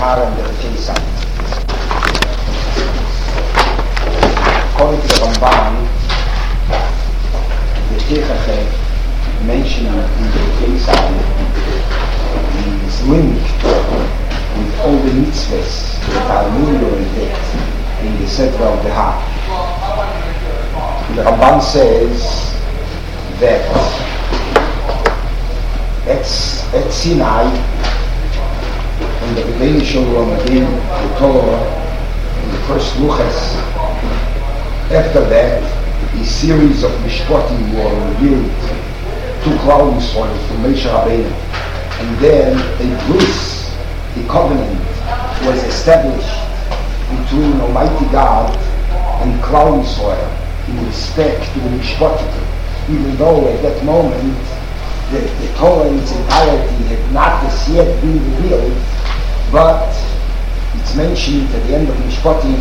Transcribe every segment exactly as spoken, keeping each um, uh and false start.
Gemara and the Chesed. According to the Ramban, the Teichache mentioned in the Chesed is linked with all the mitzvahs that are enumerated in the Sefer of the Hak. The Ramban says that at, at Sinai, when the Rebbeinu Shalom gave the Torah in the first Luchas, after that, a series of Mishpatim were revealed to Klal Yisrael, to Moshe Rabbeinu, and then a bris, a covenant, was established between Almighty God and Klal Yisrael in respect to the Mishpatim, even though at that moment the, the Torah in its entirety had not as yet been revealed, but it's mentioned at the end of Mishpatim,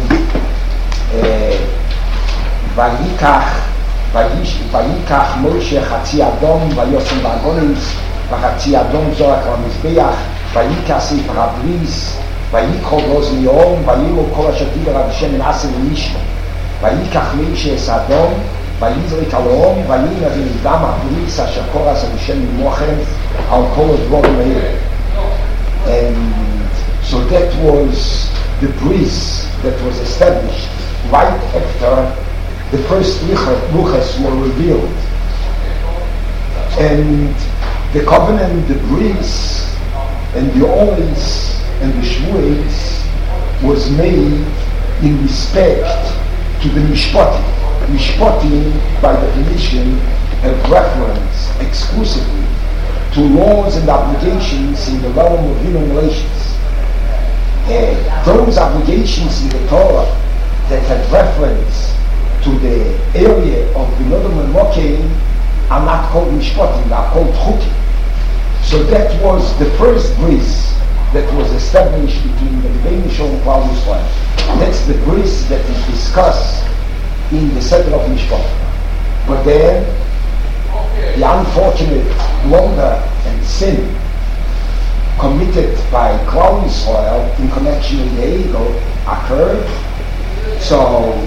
Vayikach Vayikach Moshe Chatzi Adom Vayosem Vagonis Vachatzi Adom Zorak Ramizbeach Vayikach Sefer HaBris Vayikol Roz Miyom Vayilo Kol Asher Diber Hashem in Asel Mishma Vayikach Moshe Es Adom Vayizrik Alom Vayina V'Nidam HaBris Asher Koras Hashem Mimochem Al Kol Dvorim Meir. And so that was the bris that was established right after the first luchas were revealed. And the covenant, the bris, and the oaths, and the shvuos was made in respect to the mishpatim. Mishpatim, by definition, have reference exclusively to laws and obligations in the realm of human relations. Uh, those obligations in the Torah that have reference to the area of Binodam and Mokein are not called Mishpatim, they are called Chukim. So that was the first bris that was established between the Rebbeinu Shalom and Klal Yisrael. That's the bris that is discussed in the Sefer of Mishpatim. But then the unfortunate blunder and sin committed by Klal Yisrael in connection with the Egel occurred. So,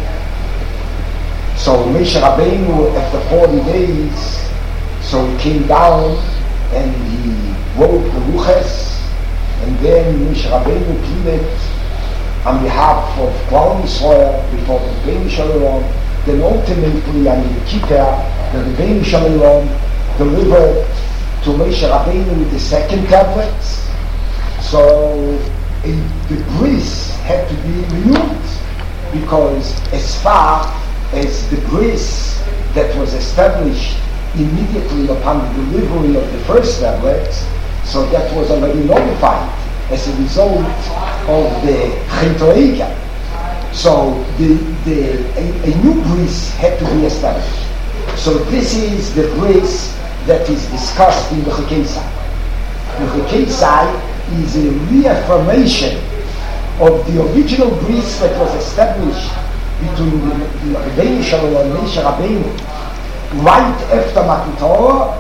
so Moshe Rabbeinu, after forty days, so he came down and he wrote the Luchas, and then Moshe Rabbeinu pleaded on behalf of Klal Yisrael before the Rebbeinu Shalom. Then ultimately, on the Kippur, the Rebbeinu Shalom delivered to Moshe Rabbeinu with the second tablets. So a, the bris had to be renewed, because as far as the bris that was established immediately upon the delivery of the first tablets, so that was already notified as a result of the Chitoika. So the, the, a, a new bris had to be established. So this is the bris that is discussed in the Chekesai. The Chekesai is a reaffirmation of the original bris that was established between the Rebbeinu Shalom and Moshe Rabbeinu right after Matan Torah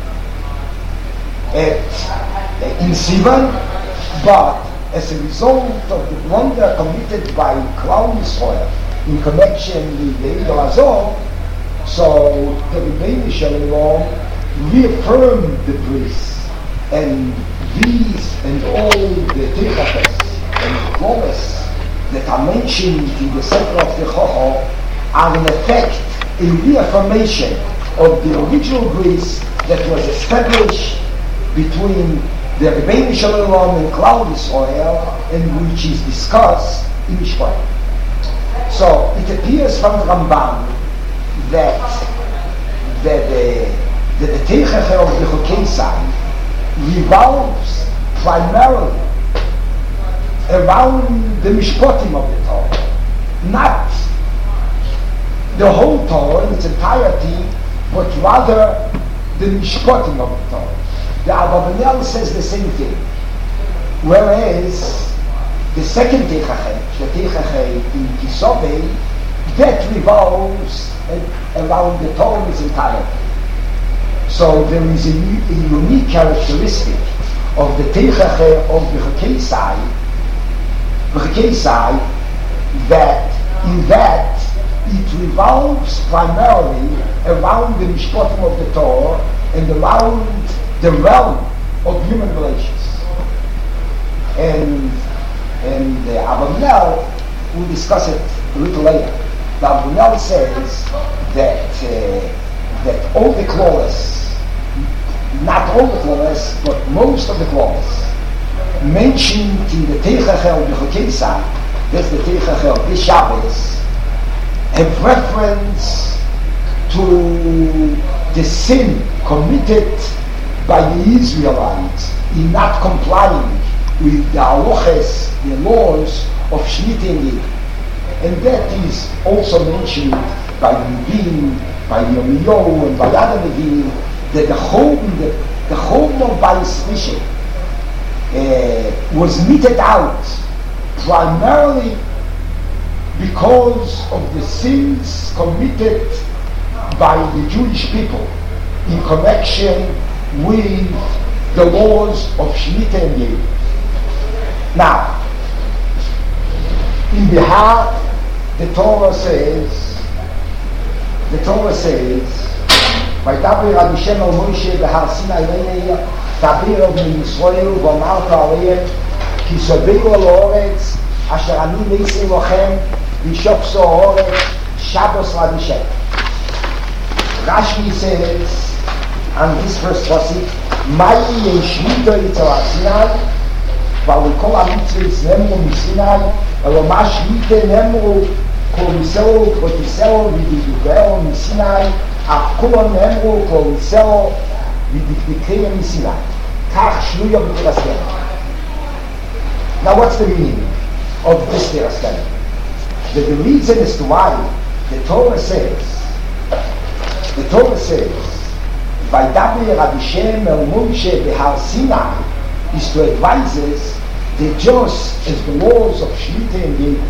at in Sivan, but as a result of the blunder committed by Klal Yisrael in connection with the Egel Azor, so the Rebbeinu Shalom reaffirmed the bris, and these and all the Teichaches and Chloris that are mentioned in the Sefer of the Chocho are in effect a reaffirmation of the original bris that was established between the Rebbeinu Shalom and Klal Yisrael, and which is discussed in Mishpatim. So it appears from Ramban that that the that the Teichache of the Chokesai revolves primarily around the Mishpatim of the Torah, not the whole Torah in its entirety, but rather the Mishpatim of the Torah. The Ababanel says the same thing, whereas the second Teichache, the Teichache in Kisovei, that revolves around the Torah in its entirety. So there is a, a unique characteristic of the Teichache of the Chokesai V'chekesai, that in that it revolves primarily around the mishpatim of the Torah and around the realm of human relations. And and uh, Avraham, we'll discuss it a little later. The Avraham says that uh, that all the clauses, not all the clauses, but most of the clauses mentioned in the Teichachel B'Chokesai, that's the Teichachel, this Shabbos, have reference to the sin committed by the Israelites in not complying with the halachas, the laws of Shemitah and Yid. And that is also mentioned by the Nevi'im, by Yirmiyahu, and by other Nevi'im, that the home, the, the home of Bayis Rishon uh, was meted out primarily because of the sins committed by the Jewish people in connection with the laws of Shemitah and Yid. Now, in Bihar, the Torah says, the Torah says, "Vaydaber Hashem el Moshe b'Har Sinai Le'nei Tabir b'nei Yisrael v'amarta aleim ki soberu al haaretz asher ani meisei lochem v'shokso haaretz Shabbos l'Hashem." Rashi says, on this first pasuk, "Ma'i yeshmito yitzar Sinai." וכל המצווה נאמרו מסיני, אלא מה שמיתה נאמרו כל מסלו, כל תסלו ודקדקהו מסיני, אף כולם נאמרו כל מסלו ודקדקהו מסיני. כך שנויה בדרסקנו. Now what's the meaning of this דרסקנו? The, the reason as to why the Torah says, the Torah says, וידבר Hashem אל משה בהר סיני, is to advise us that just as the laws of Shemitah and Yid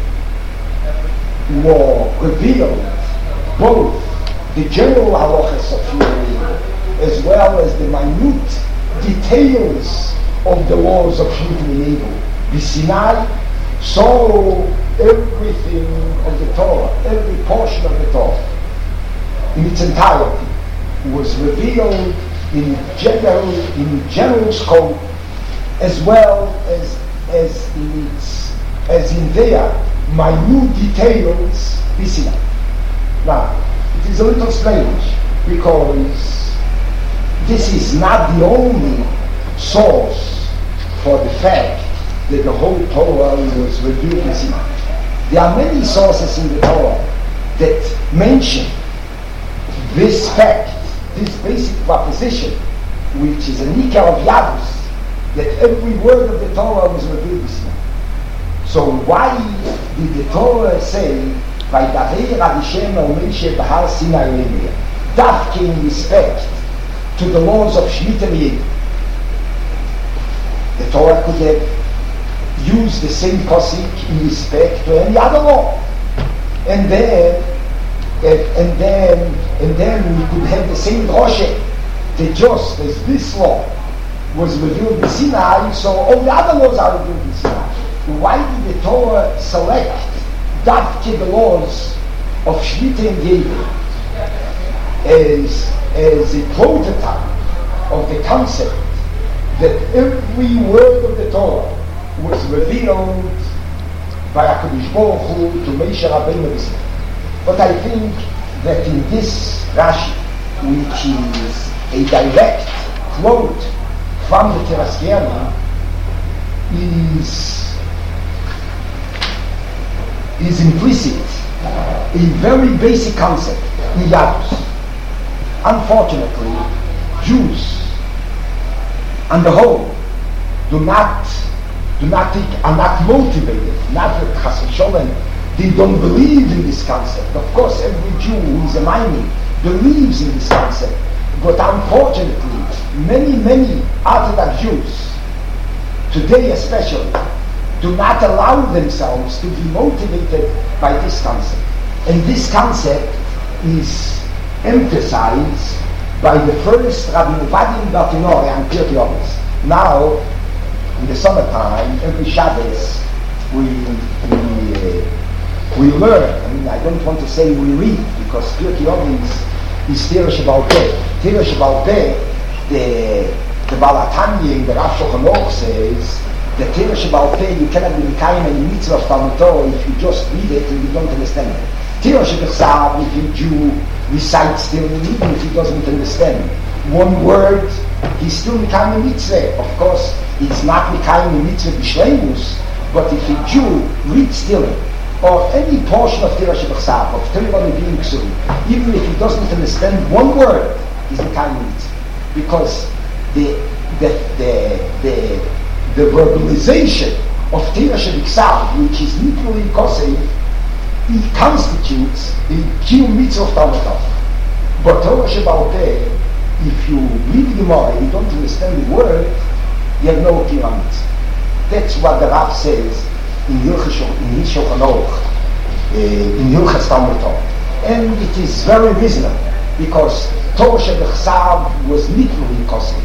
were revealed, both the general halachas of Shemitah and Yid as well as the minute details of the laws of Shemitah and Yid, the Sinai, so everything of the Torah, every portion of the Torah in its entirety was revealed in general, in general scope, as well as as in its, as in their minute details, Sinai. Now, it is a little strange because this is not the only source for the fact that the whole Torah was revealed in Sinai. There are many sources in the Torah that mention this fact, this basic proposition, which is a nikah of Yadus, that every word of the Torah was revealed in Sinai. So why did the Torah say, "Vaydaber Hashem el Moshe b'Har Sinai Le'nei," dafke in respect to the laws of Shemitah and Yid? The Torah could have used the same pasuk in respect to any other law, and then, and then, and then we could have the same drosha that just as this law was revealed in Sinai, so all the other laws are revealed in Sinai. Why did the Torah select dafke the laws of Shemitah and Yid as, as a prototype of the concept that every word of the Torah was revealed by HaKadosh Baruch Hu to Moshe Rabbeinu? But I think that in this Rashi, which is a direct quote from the Teraskiani, is is implicit a very basic concept in Yadus. Unfortunately, Jews on the whole do not do not think, are not motivated, not with Chas v'Sholem. They don't believe in this concept. Of course, every Jew who is a Maimon believes in this concept. But unfortunately, many, many Orthodox Jews, today especially, do not allow themselves to be motivated by this concept. And this concept is emphasized by the first Rabbi Vadim Bartinori and Pirkei Avos. Now, in the summertime, every Shabbos, we we uh, we learn. I mean, I don't want to say we read, because Pirkei Avos is is Torah Sheba'al Peh. Torah Sheba'al Peh, the the Baal HaTanya in the Rav Shulchan Aruch says, the Torah Sheba'al Peh, you cannot be Mekayim any mitzvah of Talmud Torah if you just read it and you don't understand it. Torah Sheba'al, if a Jew recites Torah, even if he doesn't understand one word, he's still Mekayim a mitzvah. Of course, it's not Mekayim a mitzvah b'shleimus, but if a Jew reads Torah, or any portion of Torah Sheba'al, of Torah Nevi'im Ksuvim, even if he doesn't understand one word, he's Mekayim a mitzvah. Because the the the the, the verbalization of Torah Sheba'al, which is literally Kosei, it constitutes the Kiyum mitzvah of Talmud Torah. But Torah Sheba'al Peh, if you read the Gemara and you don't understand the word, you have no Kiyum mitzvah. That's what the Rav says in Hilchos in his Shulchan Aruch, in Hilchos Talmud Torah, and it is very reasonable because Torah Sheba'al was literally Kosei.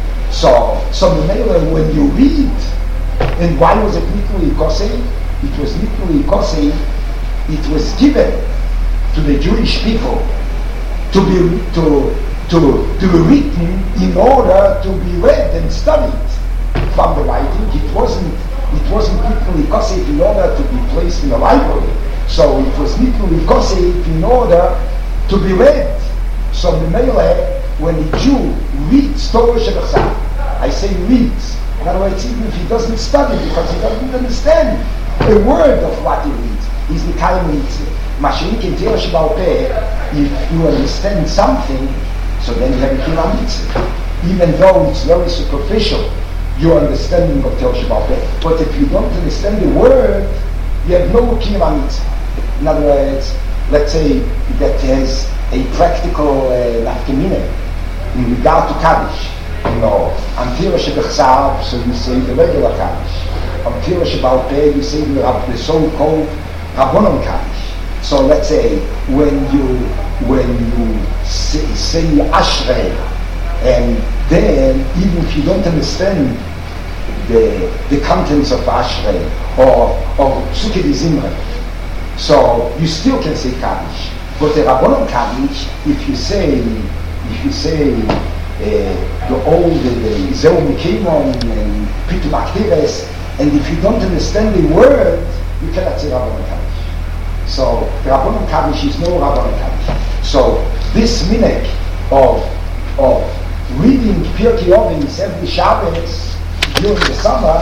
So, so when you read, and why was it literally Kosei? It was literally Kosei. It was given to the Jewish people to be to to to be written in order to be read and studied from the writing. It wasn't it wasn't literally Kosei in order to be placed in a library. So it was literally Kosei in order to be read. So the Mele, when a Jew reads Torah Sheba'al, I say reads. In other words, even if he doesn't study because he doesn't understand a word of what he reads, he's the Mekayim mitzvah. Masha'ik in Torah Sheba'al Peh, if you understand something, so then you have a Kiyum mitzvah. Even though it's very superficial, your understanding of Torah Sheba'al Peh. But if you don't understand the word, you have no Kiyum mitzvah. In other words, let's say that has a practical uh, nafkamina in regard to Kaddish. You know, on Torah Sheba'al, so you say the regular Kaddish. On Torah Sheba'al Peh, you say the, the so-called Rabbanon Kaddish. So let's say when you when you say, say Ashrei, and then even if you don't understand the the contents of Ashrei or or Psuke de Zimra, so you still can say Kaddish. But the Rabbanon Kaddish, if you say if you say uh, the old the Zeu Mikimon and Pitu Maktives, and if you don't understand the word, you cannot say Rabbanon Kaddish. So the Rabbanon Kaddish is no Rabbanon Kaddish. So this minhag of of reading Pirkei Avos every Shabbos during the summer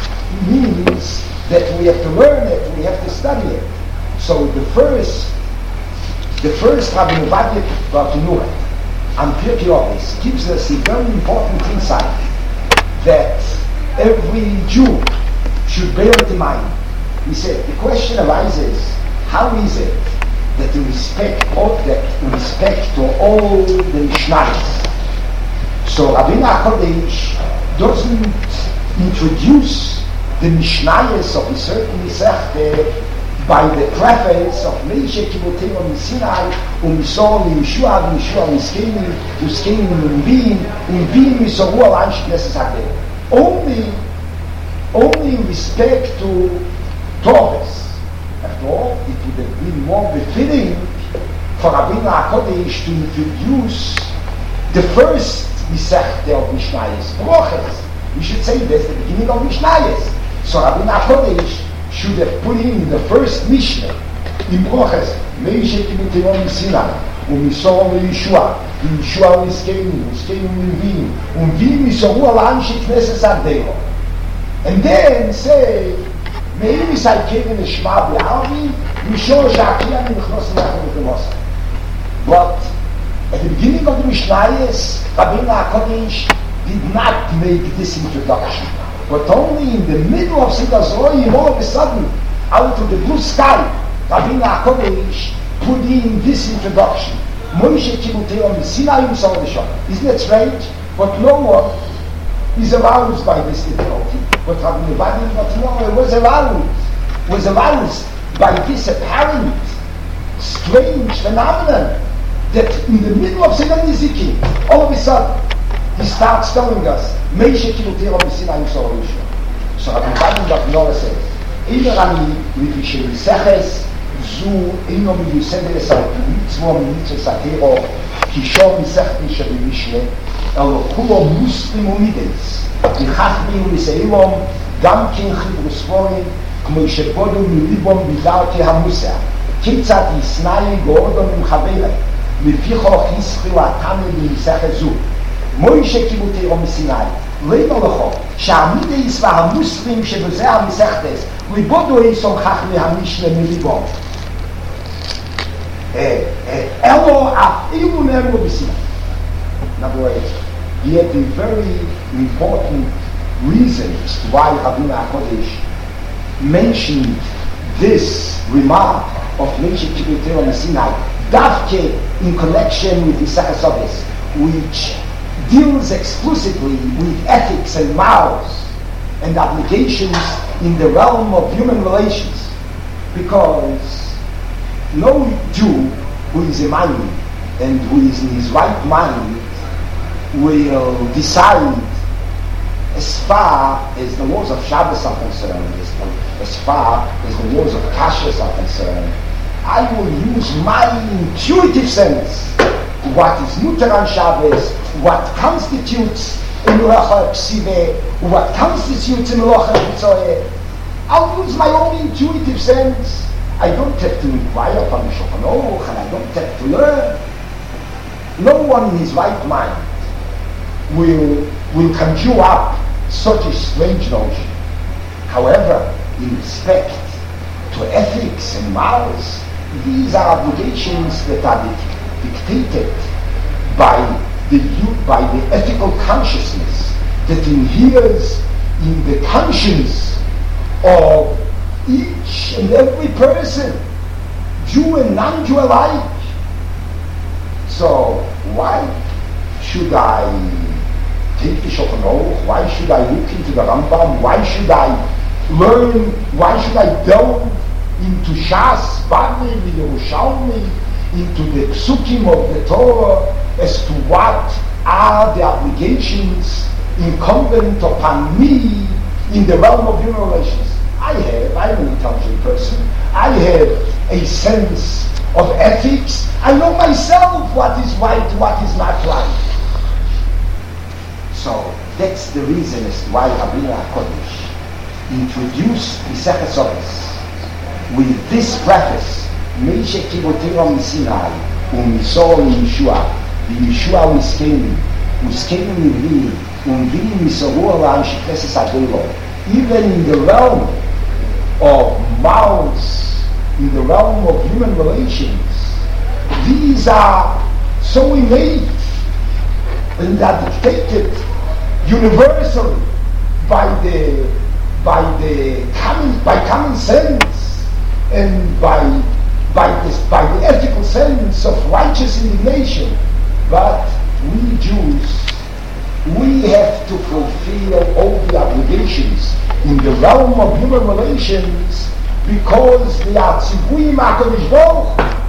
means that we have to learn it, we have to study it. So the first the first Rabbi Ovadia Bartenura on Pirkei Avos gives us a very important insight that every Jew should bear it in mind. He said, the question arises, how is it that in respect of that, in respect to all the Mishnayos, so Rabbeinu HaKodesh doesn't introduce the Mishnayos of a certain Masechta by the preface of Moshe Kibotei on Sinai, Umisol, Yeshua, Yeshua, Miskeni, Uskeni, Umbim, Umbim, Misoru, Alan Shekneses HaKodesh. Only, only in respect to Torahs. After all, it would have been more befitting for Rabbeinu HaKodesh to introduce the first Masechta of Mishnayos, Broches. We should say that's the beginning of Mishnayos. So Rabbeinu HaKodesh should have put in the first Mishnah in Broches, Moshe Kibotei on Sinai, Umisol Yeshua, Yeshua Miskeni, Miskeni Umbim, Umbim Misoru Alan Shekneses HaKodesh. And then say, Me'im Yisaykein Nishma B'Arvi, Mishor Sha'akia Nichnos Nechon V'Mosa. But at the beginning of the Mishnayos, Rabbeinu HaKodesh did not make this introduction. But only in the middle of Seder Zoyim, all of a sudden, out of the blue sky, Rabbeinu HaKodesh put in this introduction. Moshe Kibotei on Sinai Yisol V'Shon. Isn't that strange? But no one is aroused by this difficulty. But Rabbeinu Ovadia was aroused, was aroused by this apparent strange phenomenon that in the middle of Seder Nizikin, all of a sudden, he starts telling us, Moshe Kibotei on Sinai Yisol V'Shon. So Rabbeinu Ovadia says, Einer ani, wie של Seches, זו אינו מיוסד לסל מצווה ממצווה סתירו, כי שור מסכת נשאר במשנה, אלא כולו מוסלים ומידס, וכך בין ולסאילום, גם כן חיבור ספורים, כמו שבודו מליבום בדרכי המוסר, כיצד יסנאי גאודו ממחברת, לפיכוך יסחילו התנא במסכת זו. מוישה קיבוטרו מסיני, לימה לכו, שהמידס והמוסלים שבזה המסכתס, ליבודו איסון חכמי המשנה מליבום. אלו, אילו נאמרו בסיני. In other words, yet the very important reasons why Rabbeinu HaKodesh mentioned this remark of Moshe Kibbutz on Sinai, Davke in connection with the Sachasodis, which deals exclusively with ethics and morals and obligations in the realm of human relations, because no Jew who is a man and who is in his right mind will decide, as far as the laws of Shabbos are concerned, as far as the laws of Kashrus are concerned, I will use my intuitive sense, what is mutar on Shabbos, what constitutes a melacha psive, what constitutes a melacha p'tzoeh. I'll use my own intuitive sense. I don't have to inquire from the Shulchan Aruch, and I don't have to learn. No one in his right mind will will conjure up such a strange notion. However, in respect to ethics and morals, these are obligations that are dictated by the by the ethical consciousness that inheres in the conscience of each and every person, Jew and non-Jew alike. So why should I take the Shulchan Aruch? Why should I look into the Rambam? Why should I learn? Why should I delve into Shas, Bavli, Yerushalmi, into the Psukim of the Torah as to what are the obligations incumbent upon me in the realm of human relations? I have, I'm an intelligent person. I have a sense of ethics. I know myself what is right, what is not right. So that's the reason as to why Rabbeinu HaKodesh introduced the Sechasodis with this preface: Moshe Kibbutz Sinai, Umisor Yeshua, the Yeshua Uskeni, Uskeni Mivi, Umvi Misoru Alam Shekreses Adelo. Even in the realm of mouths, in the realm of human relations, these are so innate and are dictated universally by the by the common by common sense and by by this by the ethical sense of righteous indignation. But we Jews, we have to fulfill all the obligations in the realm of human relations because they are tzivui ma'akadosh baruch Hu.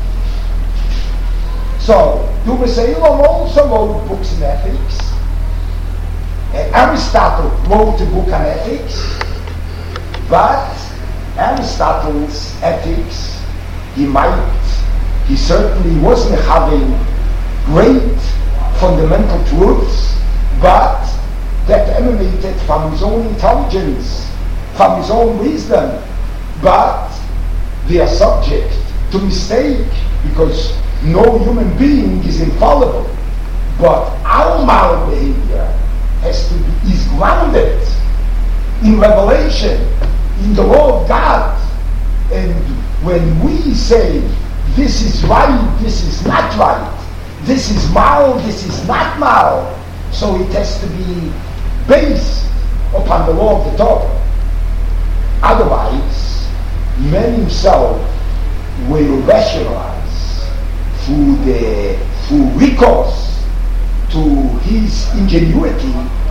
So, Duva Seilom also wrote books in ethics. And Aristotle wrote a book on ethics, but Aristotle's ethics, he might, he certainly wasn't having great fundamental truths, but that emanated from his own intelligence, from his own wisdom, but they are subject to mistake because no human being is infallible. But our moral behavior has to be, is grounded in revelation, in the law of God. And when we say this is right, this is not right, this is moral, this is not moral, so it has to be based upon the law of the Torah. Otherwise, man himself will rationalize through the through recourse to his ingenuity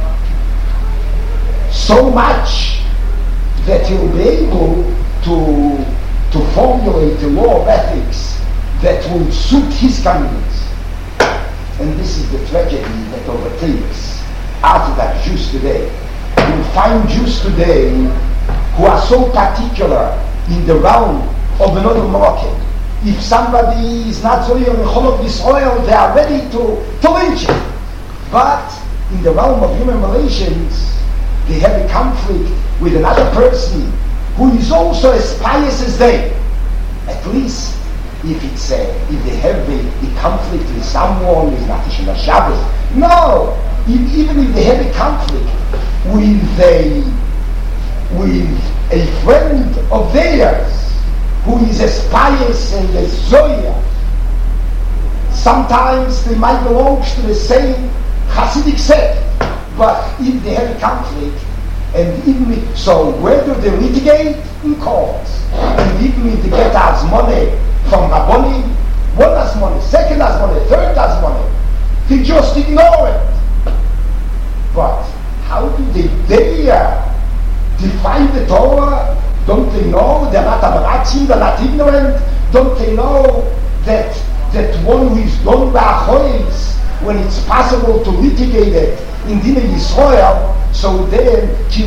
so much that he'll be able to to formulate a law of ethics that will suit his convenience. And this is the tragedy that overtakes Orthodox Jews today. You'll find Jews today who are so particular in the realm of another Moroccan. If somebody is not so in Cholot Yisrael, they are ready to, to lynch him. But in the realm of human relations, they have a conflict with another person who is also as pious as they. At least if it's a, if they have a, a conflict with someone who is not Shema Shabbos. No! If, even if they have a conflict with a with a friend of theirs who is as pious and as Zoya, sometimes they might belong to the same Hasidic sect, but if they have a conflict, and even if, so where do they litigate? In courts. And even if they get as money from Rabbonim, one has money, second has money, third has money, they just ignore it. But how do they dare define the Torah? Don't they know they're not Amaratzim, they're not ignorant? Don't they know that that one who is done ba'achois, when it's possible to litigate it in Dinei Yisrael, so then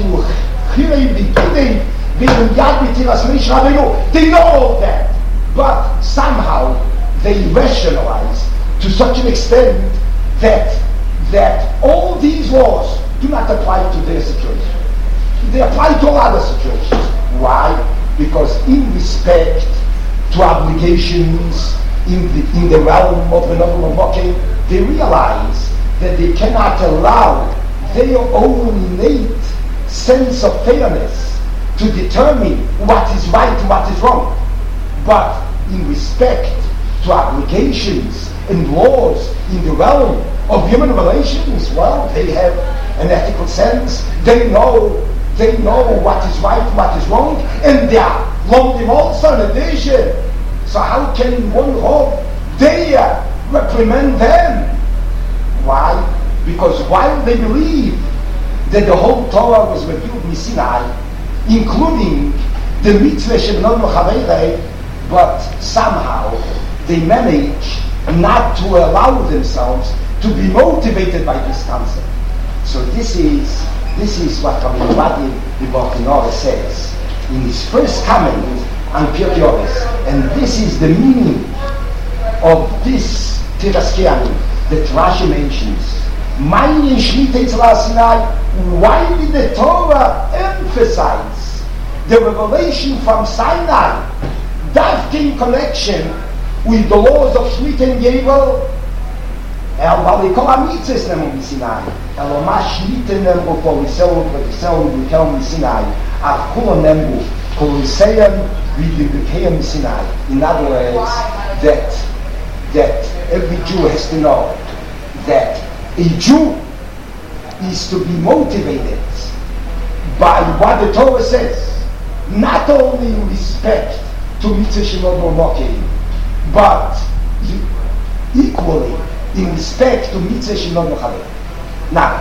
they know all that, but somehow they rationalize to such an extent that that all these laws do not apply to their situation. They apply to all other situations. Why? Because in respect to obligations in the, in the realm of the Novel Moke, they realize that they cannot allow their own innate sense of fairness to determine what is right and what is wrong. But in respect to obligations and laws in the realm of human relations, well, they have an ethical sense. They know they know what is right and what is wrong, and they are lonely also in addition. So how can one hope dare reprimand them? Why? Because while they believe that the whole Torah was revealed in Sinai, including the mitzvah Shemnon Chavei, but somehow they manage not to allow themselves to be motivated by this concept. So this is this is what Rabbi Ovadia the Bartenura says in his first comment on Pirkei Avos, and this is the meaning of this Tiraskiani that Rashi mentions. Why did the Torah emphasize the revelation from Sinai, that in connection with the laws of Shmita and Gabel? El Balikol Amitzes Nemo Sinai, El Omash Shmita Nemo Polisel Polisel Bikel Sinai, Akula Nemo Poliseyam Vidibikeyam Sinai. In other words, that that every Jew has to know that a Jew is to be motivated by what the Torah says, not only in respect to Mitzvah Shemot Momokim, but equally in respect to Mitzvah Shemot Mochaber. Now,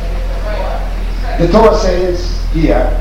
the Torah says here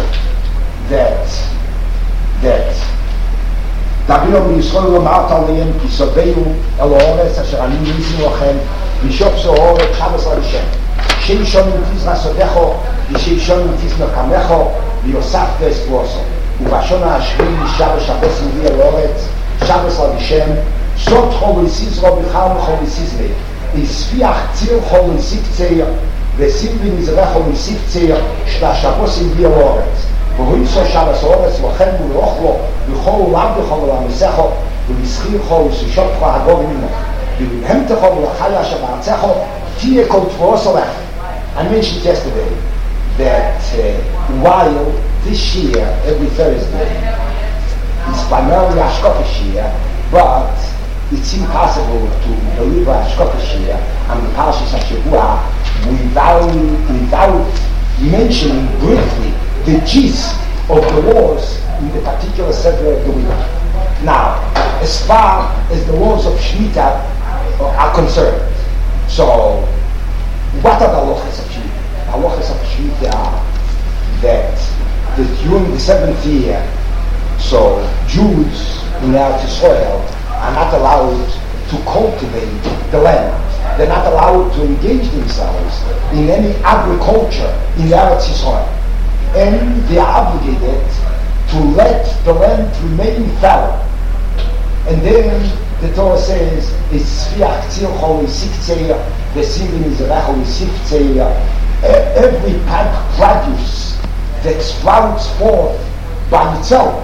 that that Davinom Yisrael Lomart Aleim Ki Sobeyu El Oretz Asher Ani Nizim Lochem Bishop Zohore Chavos Hashem Shem Shonim Tiz Nasodecho V'Shem Shonim Tiz Nokamecho V'Yosaf Tes Kvoso Uvashon HaShvim Shabbos Shabbos Uvi El Oretz Shabbos Hashem Sot Chol Yisiz Ro B'Chal Chol Yisiz Le Yisfiach Tzir Chol Yisik Tzeir V'Sim V'Nizrech Chol Yisik Tzeir Shta Shabbos Uvi El Oretz ורויסו שבס אורץ וכן ולאוכלו וכל עולם בכל עולם מסכו ולסחירכו וסושותכו הגור ממנו ולבהמתכו ולחיה שבארצכו תהיה כל תבואס הולך. I mentioned yesterday that uh, while this year, every Thursday, is primarily Ashkofish year, but it's impossible to deliver Ashkofish year on the Parashas HaShavua without, without mentioning briefly the gist of the laws in the particular section of the week. Now, as far as the laws of Shemitah are concerned, so what are the halachas of Shemitah? The halachas of Shemitah are that, that during the seventh year, so Jews in Eretz Yisrael are not allowed to cultivate the land. They're not allowed to engage themselves in any agriculture in Eretz Yisrael. and they are obligated to let the land remain fallow. And then the Torah says, "Esfiach tzilcho isiktzei, v'simim izrecho isiktzei." Every produce that sprouts forth by itself,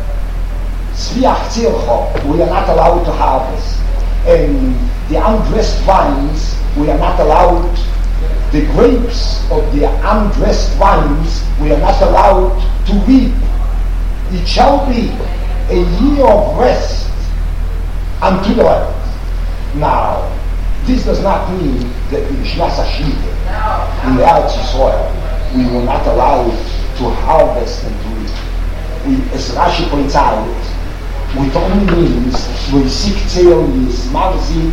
Sfiach tzilcho, we are not allowed to harvest. And the undressed vines, we are not allowed. The grapes of the undressed vines, we are not allowed to reap. It shall be a year of rest unto the land. Now, this does not mean that in Shnas HaShmita, in the Eretz Yisrael, we were not allowed to harvest and to reap. We, as Rashi points out, it only means Loisik Tzeil Yismarzik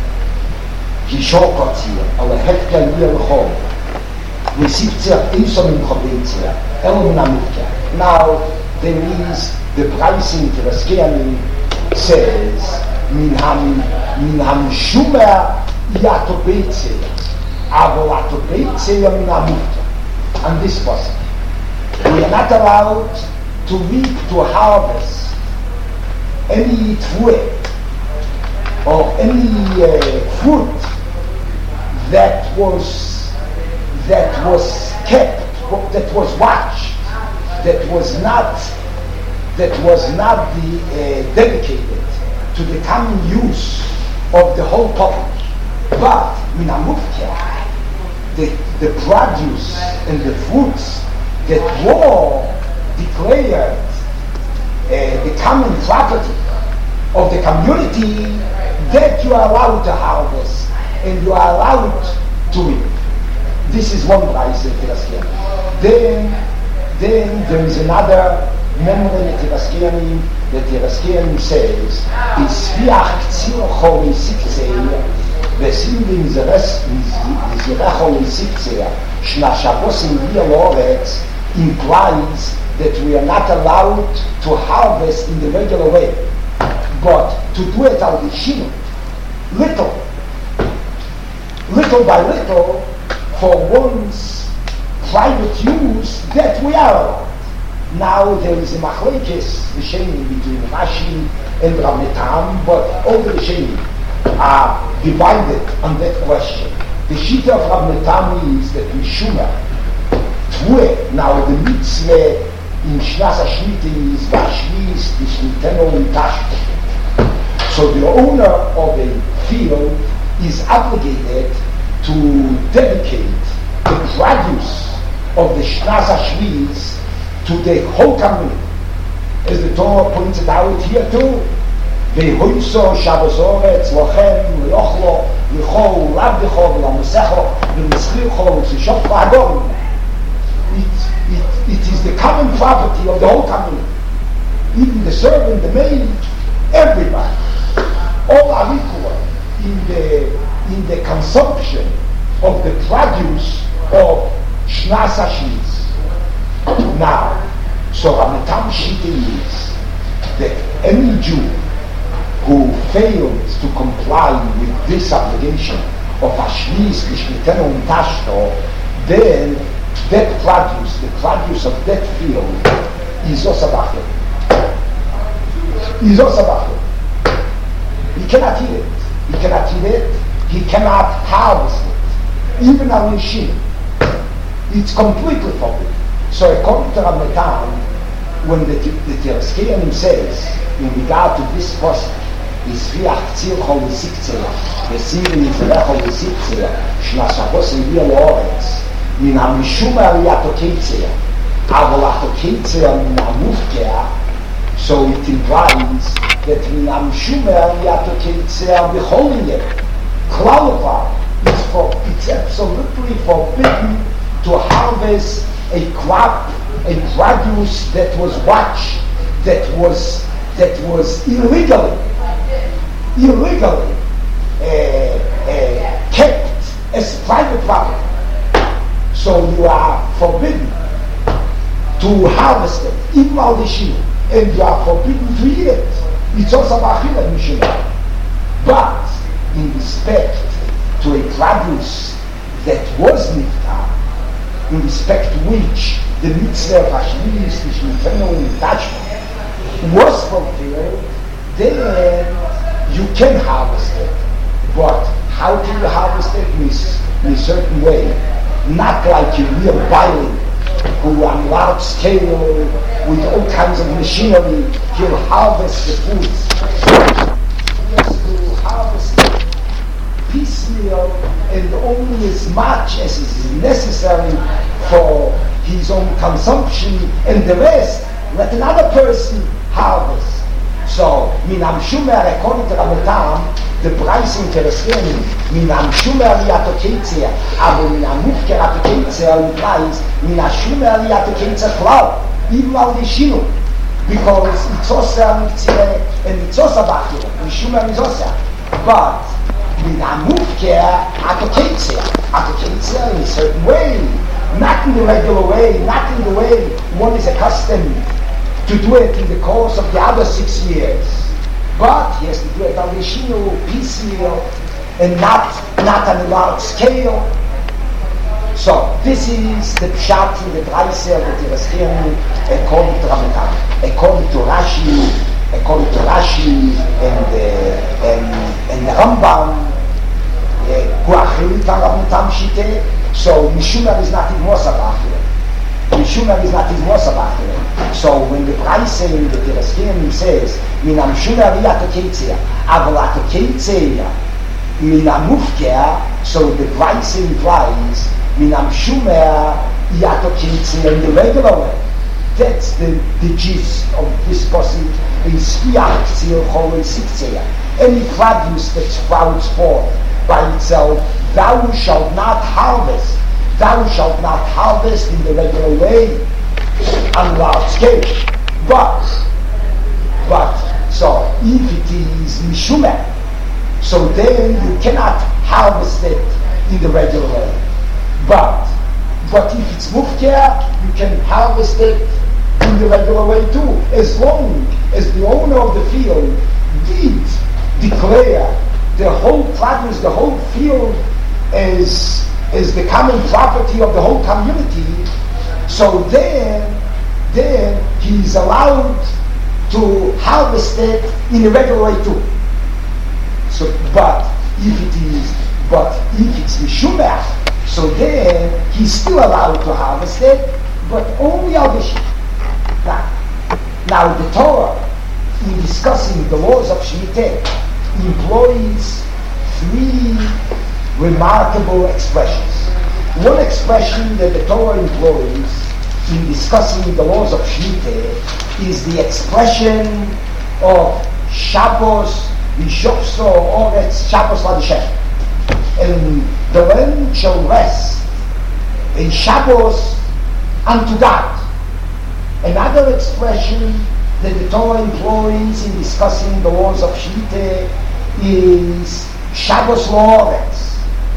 Kishokotzir, Ale Hefkel Yir Lechol. Loisik Tzeil Eisom Im Chobetzir, Elo Min HaMukya. Now, there is the pricing to the Raskeanim says, Min Ham Min Ham Shumer Yatobetzir, Avo Atobetzir Min HaMukya. And this was it. We are not allowed to reap, to harvest any fruit or any uh, fruit that was that was kept, that was watched, that was not that was not the, uh, dedicated to the common use of the whole public. But in Amukya, the the produce and the fruits that were declared Uh, the common property of the community, that you are allowed to harvest and you are allowed to reap. This is one price in Tiraskianim. Then, then there is another memory in Tiraskianim that Tiraskianim says, "Isfiach tzilcho isiktzei, v'simdim zirecho isiktzei, shnashavos in real oretz," implies that we are not allowed to harvest in the regular way, but to do it al dishim, little, little by little, for one's private use, that we are allowed. Now there is a machlekes, the Rishonim between Rashi and Rav Netam, but all the Rishonim are divided on that question. The shita of Rav Netam is that we shumer, tvue, now the mitzvah in Shnas HaShmita is Vashvis, Vishniteno Intashto. So the owner of a field is obligated to dedicate the produce of the Shnas HaShvis to the whole community. As the Torah pointed out here too, Ve'hoiso Shabbos Oretz Lochem Leochlo Lechol Labdecho V'lamusecho V'mischilcho V'shofcho Hagom. It, it, it is the common property of the whole community. Even the servant, the maid, everybody. All are equal in the, in the consumption of the produce of Shnas HaShvis. Now, so Ramatam Shita is that any Jew who fails to comply with this obligation of Hashvis, Vishnitenu Untashto, then that produce, the produce of that field, is osabachel. Is osabachel. He cannot eat it. He cannot eat it. He cannot harvest it. Even on Yeshim. It's completely forbidden. So according to Rav Netam, when the, the Tiraskianim says, in regard to this person, is Fiach Tzilcho L'Siktzeh, V'Simim Yizrecho L'Siktzeh, Shnashavos Yir L'Oretz, Min HaMishum Aliyat HaKeitzeh, Avol HaKeitzeh Min HaMufkeh. So it implies that Min HaMishum Aliyat HaKeitzeh B'chol Yeh, qualified, is for, it's absolutely forbidden to harvest a crop, a produce that was watched, that was that was illegally, illegally uh, uh, kept as private property. So you are forbidden to harvest it, even while the sheep, and you are forbidden to eat it. It's also bachila mishina. But in respect to a produce that was niftar, in respect to which the mitzvah of Hashem's internal attachment was fulfilled, then you can harvest it. But how can you harvest it? In, in a certain way. Not like a real biling, who on large scale, with all kinds of machinery, he'll harvest the fruits. He has to harvest it piecemeal and only as much as is necessary for his own consumption, and the rest let another person harvest. So, minam shumer, according to Ramatam, the price interesting, minam shumer liatoketzia, aber minam mufker atoketzia implies minam shumer liatoketzia klau, even al deshinu, because it's also mitzvah and it's also bachir, and shumer is also. But minam mufker atoketzia, atoketzia in a certain way, not in the regular way, not in the way one is accustomed to do it in the course of the other six years. But he has to do it on the shinu, piecemeal, and not, not on a large scale. So, this is the pshat in the Dreiser that he was hearing according to Ramatam, according to Rashi, according to Rashi, and, uh, and, and the Rambam, who are Chilita Ramatam Shite. So, Mishumer is not in Mosabachir. Mishumer is not in Mosabachir. So when the price in the Teraskim says minam shumer liatoketzia, aval atoketzia minam mufker, so the price implies minam shumer liatoketzia in the regular way. That's the, the gist of this passage in Spiachzil Chol Sikzia. Any produce that sprouts forth by itself, thou shalt not harvest. Thou shalt not harvest in the regular way on large scale. But, but, so if it is mishumer, so then you cannot harvest it in the regular way. But, but if it's mufker, you can harvest it in the regular way too, as long as the owner of the field did declare the whole produce, the whole field as, as the common property of the whole community. So then, then he is allowed to harvest it in a regular way too. So, but if it is, but if it's mishumer, so then he's still allowed to harvest it, but only al deshinu. Now, now the Torah, in discussing the laws of Shemitah, employs three remarkable expressions. One expression that the Torah employs in discussing the laws of Shemitah is the expression of Shabbos V'shofso Oretz Shabbos L'Hashem. And the land shall rest in Shabbos unto God. Another expression that the Torah employs in discussing the laws of Shemitah is Shabbos L'Oretz.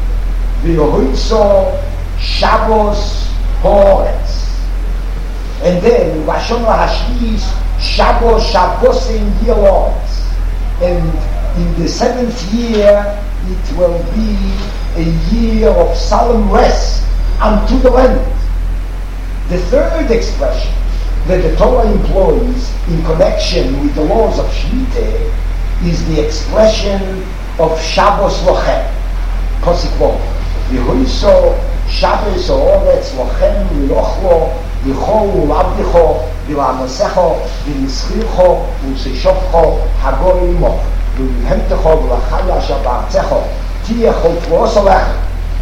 V'yoritzo Shabbos Ha'oretz. And then Lashon L'Hashlish Shabbos Shabbosim L'Oretz. And in the seventh year it will be a year of solemn rest unto the land. The third expression that the Torah employs in connection with the laws of Shemitah is the expression of Shabbos Lochem. Posik Vov. V'hoiso Shabbos Ha'oretz Lochem V'lochlo V'cho U'lavdicho V'la'amosecho V'nischilcho V'seshofcho Hagor Imoch V'v'hemtecho V'lachaya Shabbartzecho Tiyechol Tvo'osolecha.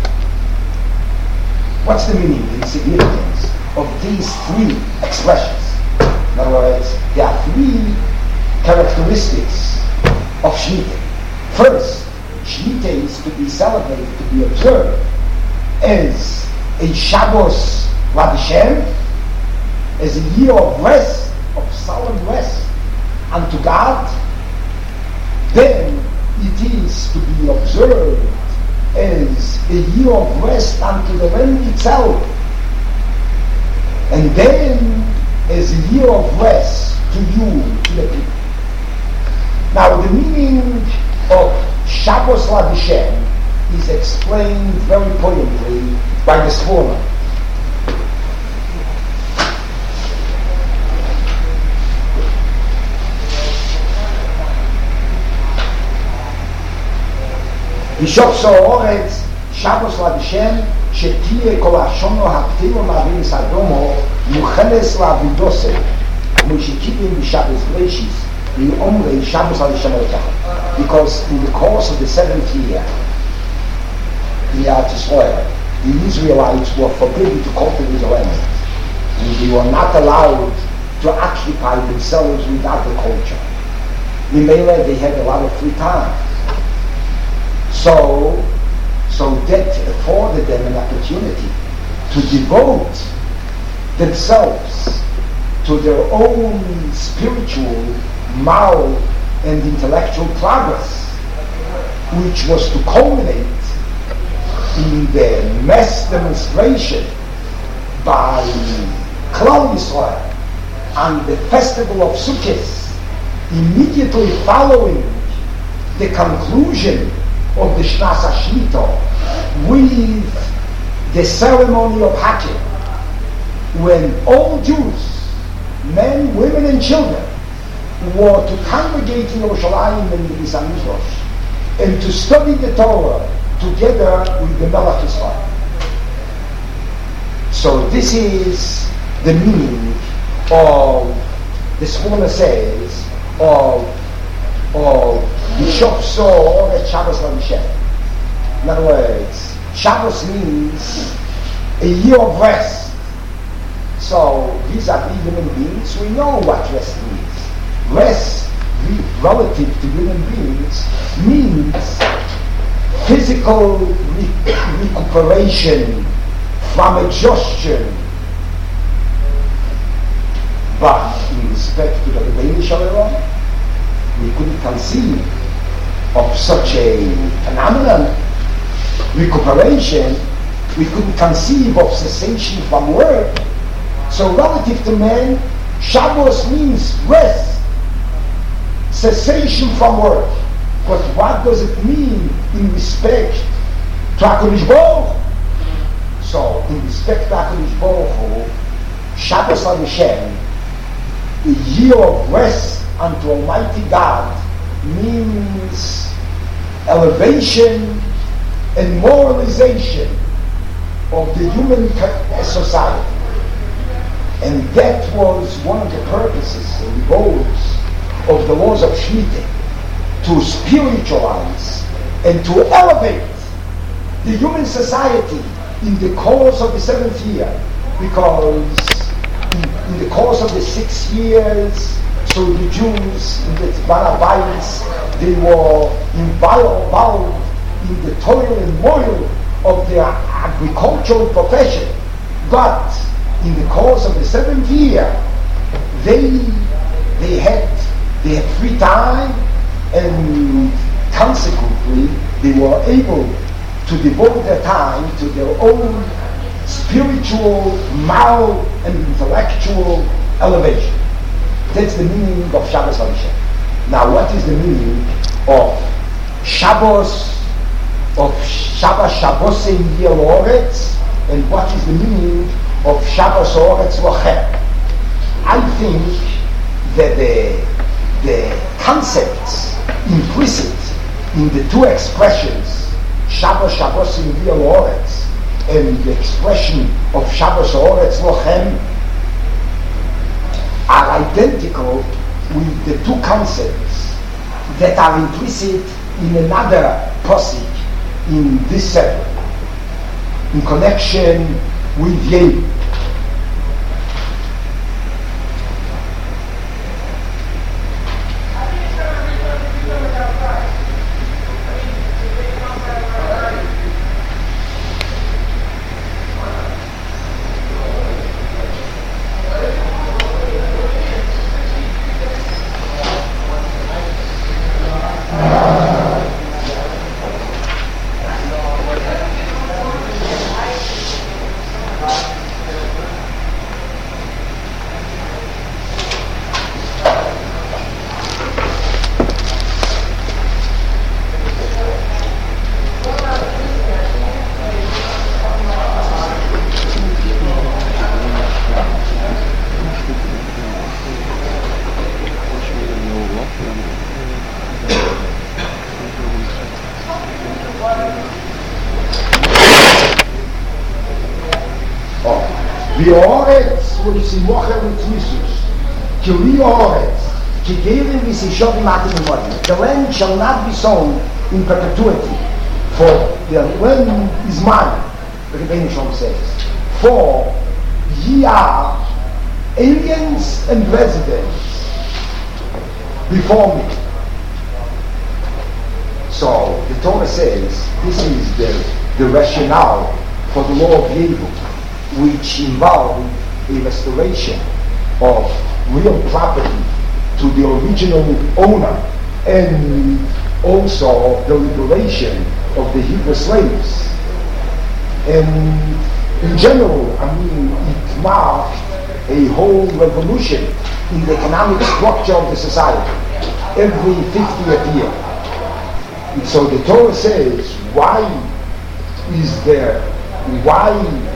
What's the meaning and significance of these three expressions? In other words, there are three characteristics of Shemitah. First, Shemitah is to be celebrated, to be observed as a Shabbos L'Hashem, as a year of rest, of solemn rest unto God. Then it is to be observed as a year of rest unto the land itself. And then as a year of rest to you, to the people. Now the meaning of Shabbos L'Hashem is explained very poignantly by the Sforno. בשוף סעורץ, שבוס להשם, שתהיה כל השונו הפתילו מעביר סדומו, מוכנס לעבודוסי, כמו שקידים בשבוס בראשיס, אומרי שבוס להשם לכך. Because in the course of the seventh year, in Eretz Yisrael, the Israelites were forbidden to cultivate the land. And they were not allowed to occupy themselves with agriculture. In Mele, they had a lot of free time. So, so that afforded them an opportunity to devote themselves to their own spiritual, moral, and intellectual progress, which was to culminate in the mass demonstration by Klal Yisrael on the festival of Sukkot, immediately following the conclusion of the Shnas HaShmita with the ceremony of Hakim, when all Jews, men, women, and children, were to congregate in Yerushalayim and the Beis HaMikdash and to study the Torah together with the Melech Israel. So this is the meaning of the Shmona says of of Bishop So or Shabbos LaMishem. In other words, Shabbos means a year of rest. So these are the human beings. We know what rest means. Rest, relative to human beings, means physical re- recuperation from exhaustion. But in respect to the Rebbeinu Shalom, we couldn't conceive of such a phenomenon. Recuperation, we couldn't conceive of cessation from work. So relative to man, Shabbos means rest, cessation from work. But what does it mean in respect to HaKadosh Baruch Hu? So, in respect to HaKadosh Baruch Hu, Shabbos LaMishem, a year of rest unto Almighty God, means elevation and moralization of the human society. And that was one of the purposes and goals of the laws of Shemitah, to spiritualize and to elevate the human society in the course of the seventh year, because in, in the course of the six years, so the Jews in the Tzvara Bayis, they were involved in the toil and moil of their agricultural profession. But in the course of the seventh year, they they had they had free time, and consequently they were able to devote their time to their own spiritual, moral, and intellectual elevation. That's the meaning of Shabbos LaMishem. Now, what is the meaning of Shabbos, of Shabbos Shabbosim Yeh L'Oretz, and what is the meaning of Shabbos Oretz Lochem? I think that the, the concepts implicit in the two expressions, Shabbos Shabbosim Yeh L'Oretz, and the expression of Shabbos Oretz Lochem, are identical with the two concepts that are implicit in another passage in this sefer, in connection with Yehu. V'oretz v'simocha v'tzmisus. Ki li oretz. Ki gevim v'sishovim atim v'modim. The land shall not be sown in perpetuity. For the land is mine, the Rebbeinu Shalom says. For ye are aliens and residents before me. So the Torah says this is the, the rationale for the law of Yevul, which involved a restoration of real property to the original owner, and also the liberation of the Hebrew slaves. And in general, I mean, it marked a whole revolution in the economic structure of the society every fiftieth year. And so the Torah says, why is there, why,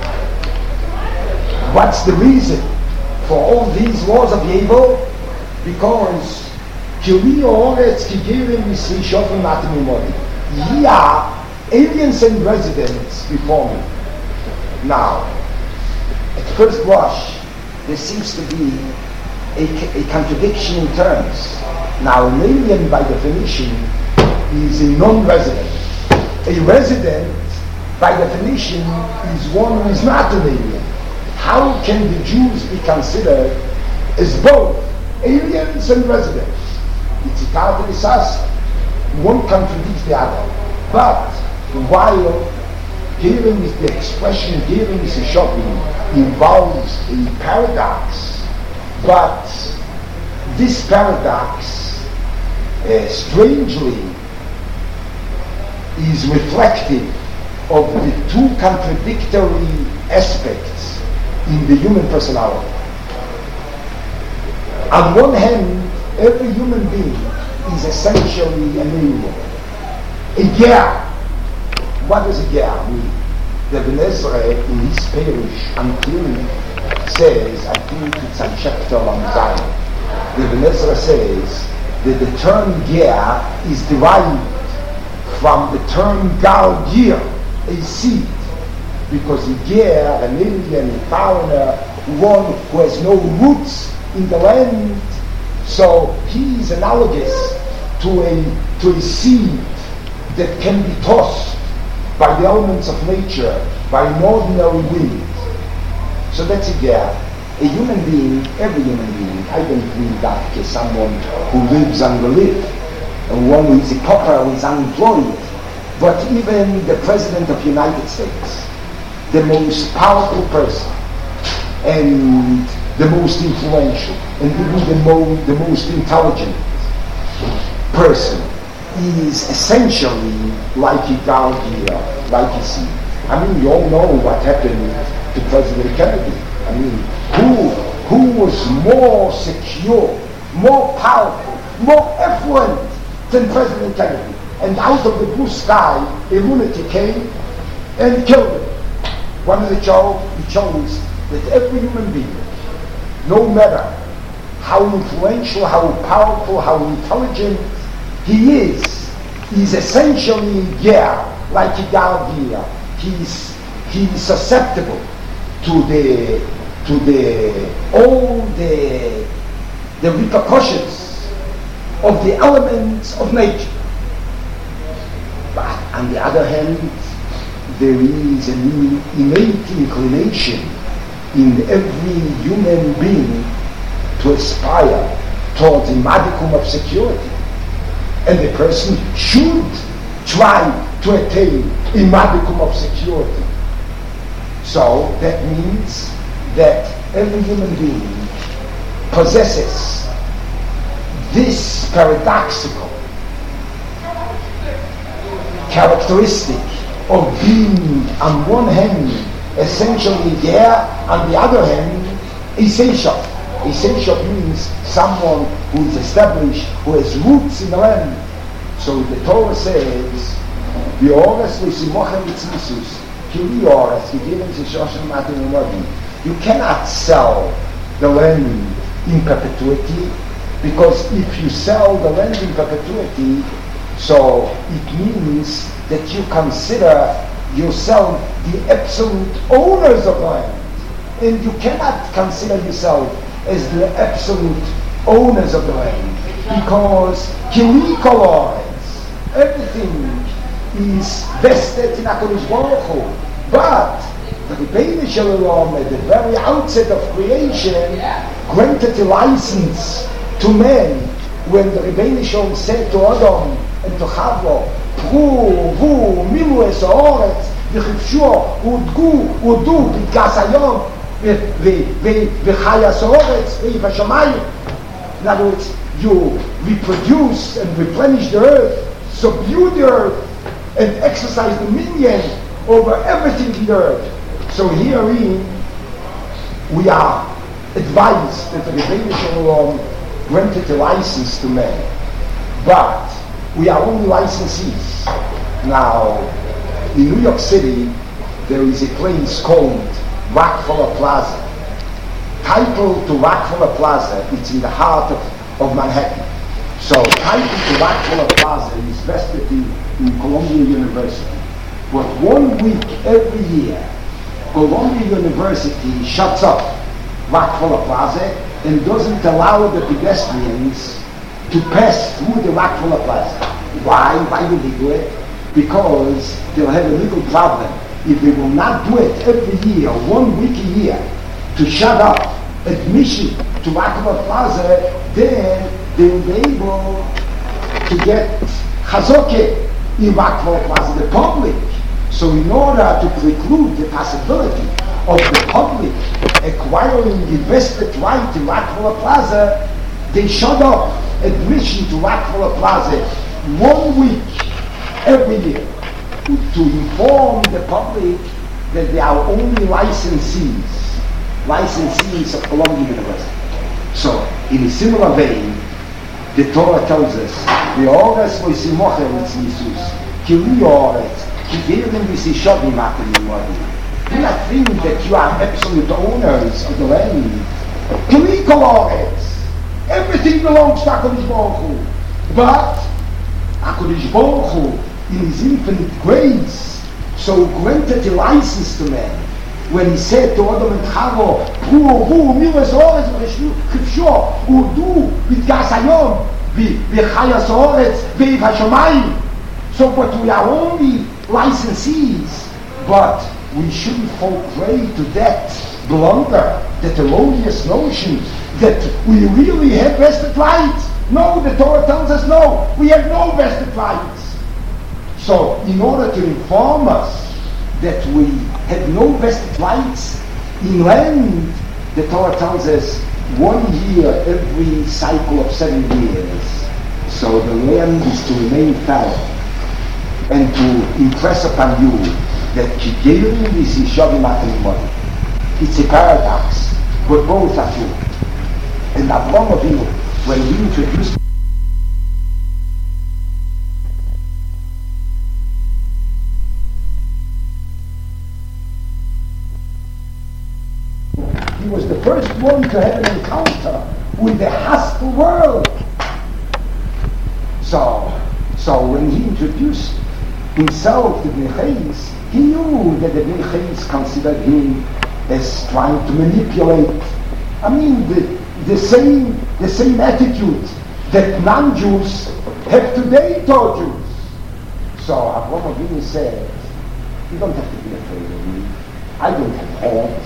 what's the reason for all these laws of Yevul? Because ye are aliens and residents before me. Now, at first blush, there seems to be a, a contradiction in terms. Now, an alien by definition is a non-resident. A resident by definition is one who is not an alien. How can the Jews be considered as both aliens and residents? It's a part of the Sasa. One contradicts the other. But while giving is the expression, giving is a shopping, involves a paradox, but this paradox uh, strangely is reflective of the two contradictory aspects in the human personality. On one hand, every human being is essentially an alien. A ger. What does a ger mean? The Ben Ezra in his parish unclean says, I think it's on chapter on Zion. The Ben Ezra says that the term ger is derived from the term gal gir, a seed, because a ger, an alien, a foreigner, one who has no roots in the land, so he is analogous to a to a seed that can be tossed by the elements of nature, by an ordinary wind. So that's a ger. A human being, every human being, I don't mean that as someone who lives on the live, and one who is a pauper, who is unemployed, but even the President of the United States, the most powerful person, and the most influential, and even the, mo- the most intelligent person, is essentially like a Galgia, like a seed. I mean, you all know what happened to President Kennedy. I mean, who who was more secure, more powerful, more affluent than President Kennedy? And out of the blue sky, a lunatic came and killed him. One of the chose, he chose that every human being, no matter how influential, how powerful, how intelligent he is, he's essentially ger, like a galgia. He's he's susceptible to the to the all the the repercussions of the elements of nature. But on the other hand, there is an innate inclination in every human being to aspire towards a modicum of security. And the person should try to attain a modicum of security. So that means that every human being possesses this paradoxical characteristic of being on one hand essentially there, on the other hand essential. Essential means someone who is established, who has roots in the land. So the Torah says, you cannot sell the land in perpetuity, because if you sell the land in perpetuity, so it means that you consider yourself the absolute owners of land. and you cannot consider yourself as the absolute owners of the land, because Kirikolos, everything is vested in HaKadosh Baruch Hu. But the Rebbeinu Shalom, at the very outset of creation, granted a license to men when the Rebbeinu Shalom said to Adam and to Chava, Pru, Vu, Milu es ha'oretz, v'chivshuo, udgu, udu, b'dgas hayom, v'chayas ha'oretz, v'if ha'shamayim. In other words, you reproduce and replenish the earth, subdue the earth, and exercise dominion over everything in the earth. So herein, we are advised that the Rebbeinu Shalom granted a license to men, but we are only licensees. Now, in New York City, there is a place called Rockefeller Plaza. Title to Rockefeller Plaza, it's in the heart of, of Manhattan. So, title to Rockefeller Plaza is vested in, in Columbia University. But one week every year, Columbia University shuts up Rockefeller Plaza and doesn't allow the pedestrians to pass through the Rockefeller Plaza. Why? Why do they do it? Because they'll have a legal problem. If they will not do it every year, one week a year, to shut up admission to Rockefeller Plaza, then they will be able to get Chazoke in Rockefeller Plaza, the public. So in order to preclude the possibility of the public acquiring the vested right in Rockefeller Plaza, they shut up admission to Rockefeller Plaza one week every year to inform the public that they are only licensees, licensees of Columbia University. So, in a similar vein, the Torah tells us, the Ores Moisimocher Mitznisus, Kili Ores, Kivirim Visishodim Akelimodi. Do not think that you are absolute owners of the land. Kili Ores. Everything belongs to HaKadosh Baruch Hu. But HaKadosh Baruch Hu, in His infinite grace, so granted a license to man. When He said to Adam and Chava, Pru, Vu, Milu es ha'oretz, v'chivshuo, udu, b'dgas hayom, v'chayas ha'oretz, v'if ha'shamayim. So, but we are only licensees, but we shouldn't fall prey to that blunder, that erroneous notion that we really have vested rights. No, the Torah tells us no, we have no vested rights. So, in order to inform us that we have no vested rights in land, the Torah tells us one year every cycle of seven years. So the land is to remain fallow and to impress upon you that Kigerim is Yishavim Akelimodi. It's a paradox, but both are true. And Avraham Avinu, when we introduced he was the first one to have an encounter with the hostile world. So, so when he introduced himself to Bnei Chayis, he knew that the Bnei Chayis considered him as trying to manipulate. I mean, the, the same the same attitude that non-Jews have today toward Jews. So Avraham Avinu said, you don't have to be afraid of me. I don't have horns.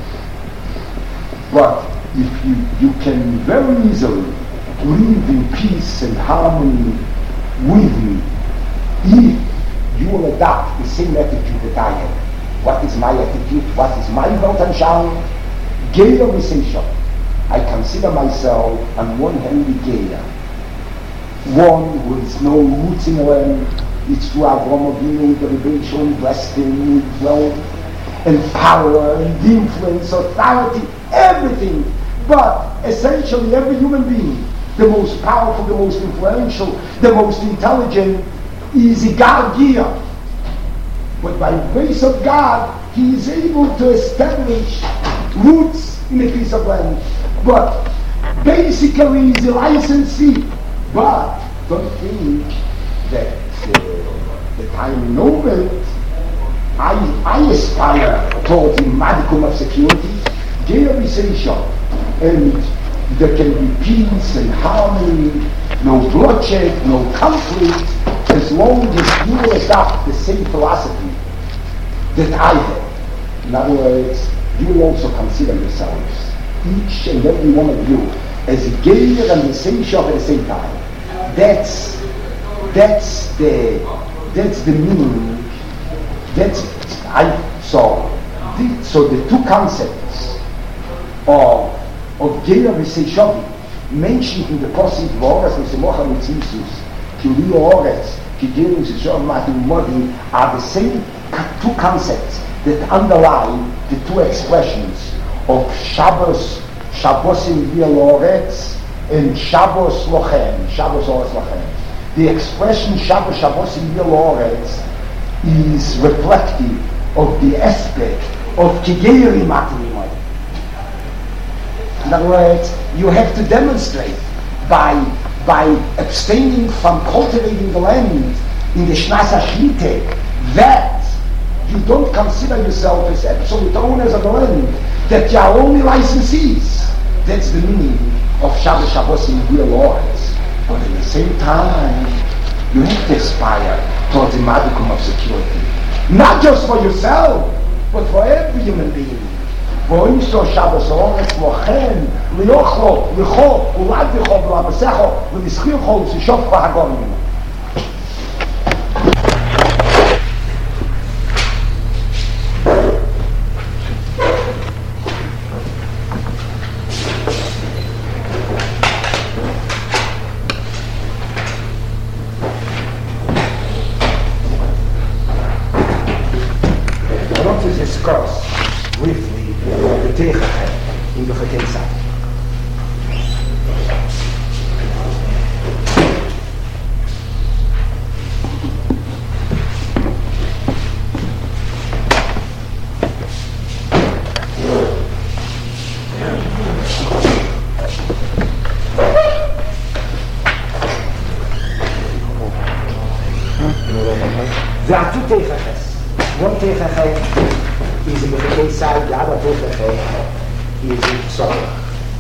But if you, you can very easily live in peace and harmony with me, if you will adopt the same attitude that I have. What is my attitude? What is my Weltanschauung? Geir Misesha. I consider myself on one hand a Geir, one who has no roots in the land. It's through Avraham Avinu, the Rebbeinu blessed him with wealth and power and influence, authority, everything. But essentially every human being, the most powerful, the most influential, the most intelligent, is a God Geir. But by grace of God, he is able to establish roots in a piece of land. But basically he's a licensee. But don't think that uh, the time Nobel, I, I aspire towards a modicum of security. Georization, and there can be peace and harmony, no bloodshed, no conflict, as long as you adopt the same philosophy that I have. In other words, you will also consider yourselves, each and every one of you, as a Geir and the same shop at the same time. That's that's the that's the meaning. That's I so the, so the two concepts of of Geir v'Seishavi mentioned in the Pasuk V'Oretz V'Semocha Mitzisus Kili Oretz Ki Geir v'Seishavi Mati Modi are the same two concepts that underlie the two expressions of Shabbos Shabbosim V'Oretz and Shabbos Lochem Shabbos Oretz Lochem. The expression Shabbos Shabbosim V'Oretz is reflective of the aspect of Ki Geir Mati Modi. In other words, you have to demonstrate by by abstaining from cultivating the land in the Shnas HaShlite that you don't consider yourself as absolute owners of the land, that you are only licensees. That's the meaning of Shabbos Shabbosim V'Oretz. But at the same time, you have to aspire towards a modicum of security. Not just for yourself, but for every human being. ואויסו שבס אורץ מוכן ליוכלו, לכו, אולד לכו, ולמסכו, ולסחירכו, ולששוף בהגון ממנו. I want to discuss briefly the Teichachet in the Chakei There are two Teichachets. One Teichachet is in the Chakei side, the other Teichachet is in Tzorach.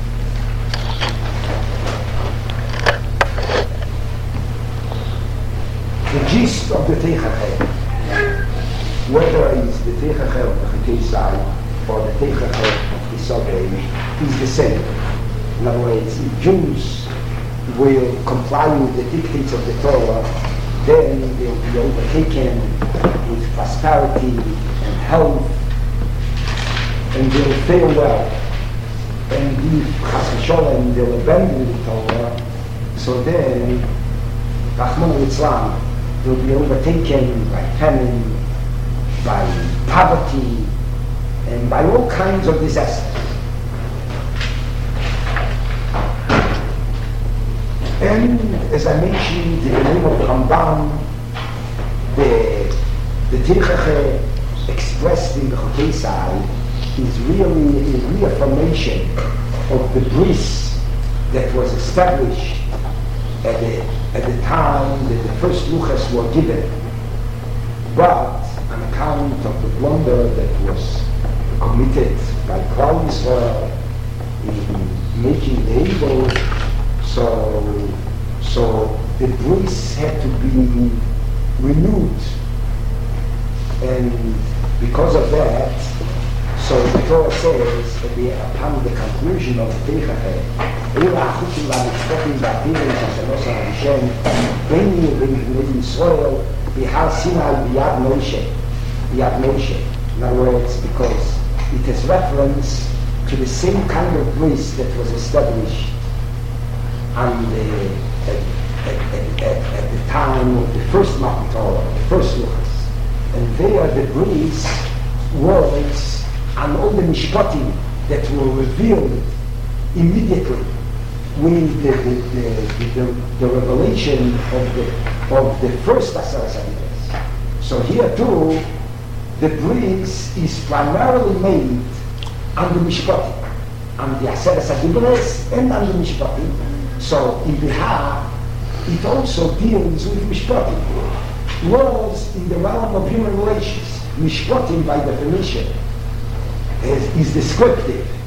The gist of the Teichachet, whether it's the Teichachet of the Chakei side or the Teichachet of the Tzorach, is the same. In other words, if Jews will comply with the dictates of the Torah, then they will be overtaken with prosperity and health, and they will fare well. And if Chas v'Sholem they will abandon the Torah, so then Rachmana litzlan will be overtaken by famine, by poverty, and by all kinds of disasters. And as I mentioned in the name of Rambam, the the Teichachet expressed in the Chakei side is really a reaffirmation of the bris that was established at the at the time that the first luchas were given. But on account of the blunder that was committed by Klal Yisrael in making the evil, so so the bris had to be renewed, and because of that, so the Torah says that the, upon the conclusion of the Teichachet, Eila Achukim Lamitzvotim Ba'apirim Shashanos HaRishon Beni V'Nei Yisrael B'Har Sinai B'Yad Moshe B'Yad Moshe. In other words, because it has reference to the same kind of bris that was established on the, at, at, at, at, at the time of the first Matan Torah, the first Luchas. And there the bris was on all the mishpatim that were revealed immediately with the, the, the, the, the revelation of the of the first Aseres HaDibros. So here too, the bris is primarily made on the mishpatim, on the Aseres HaDibros and on the mishpatim. So in Bihar, it also deals with mishpatim, laws in the realm of human relations. Mishpatim, by definition, is, is descriptive,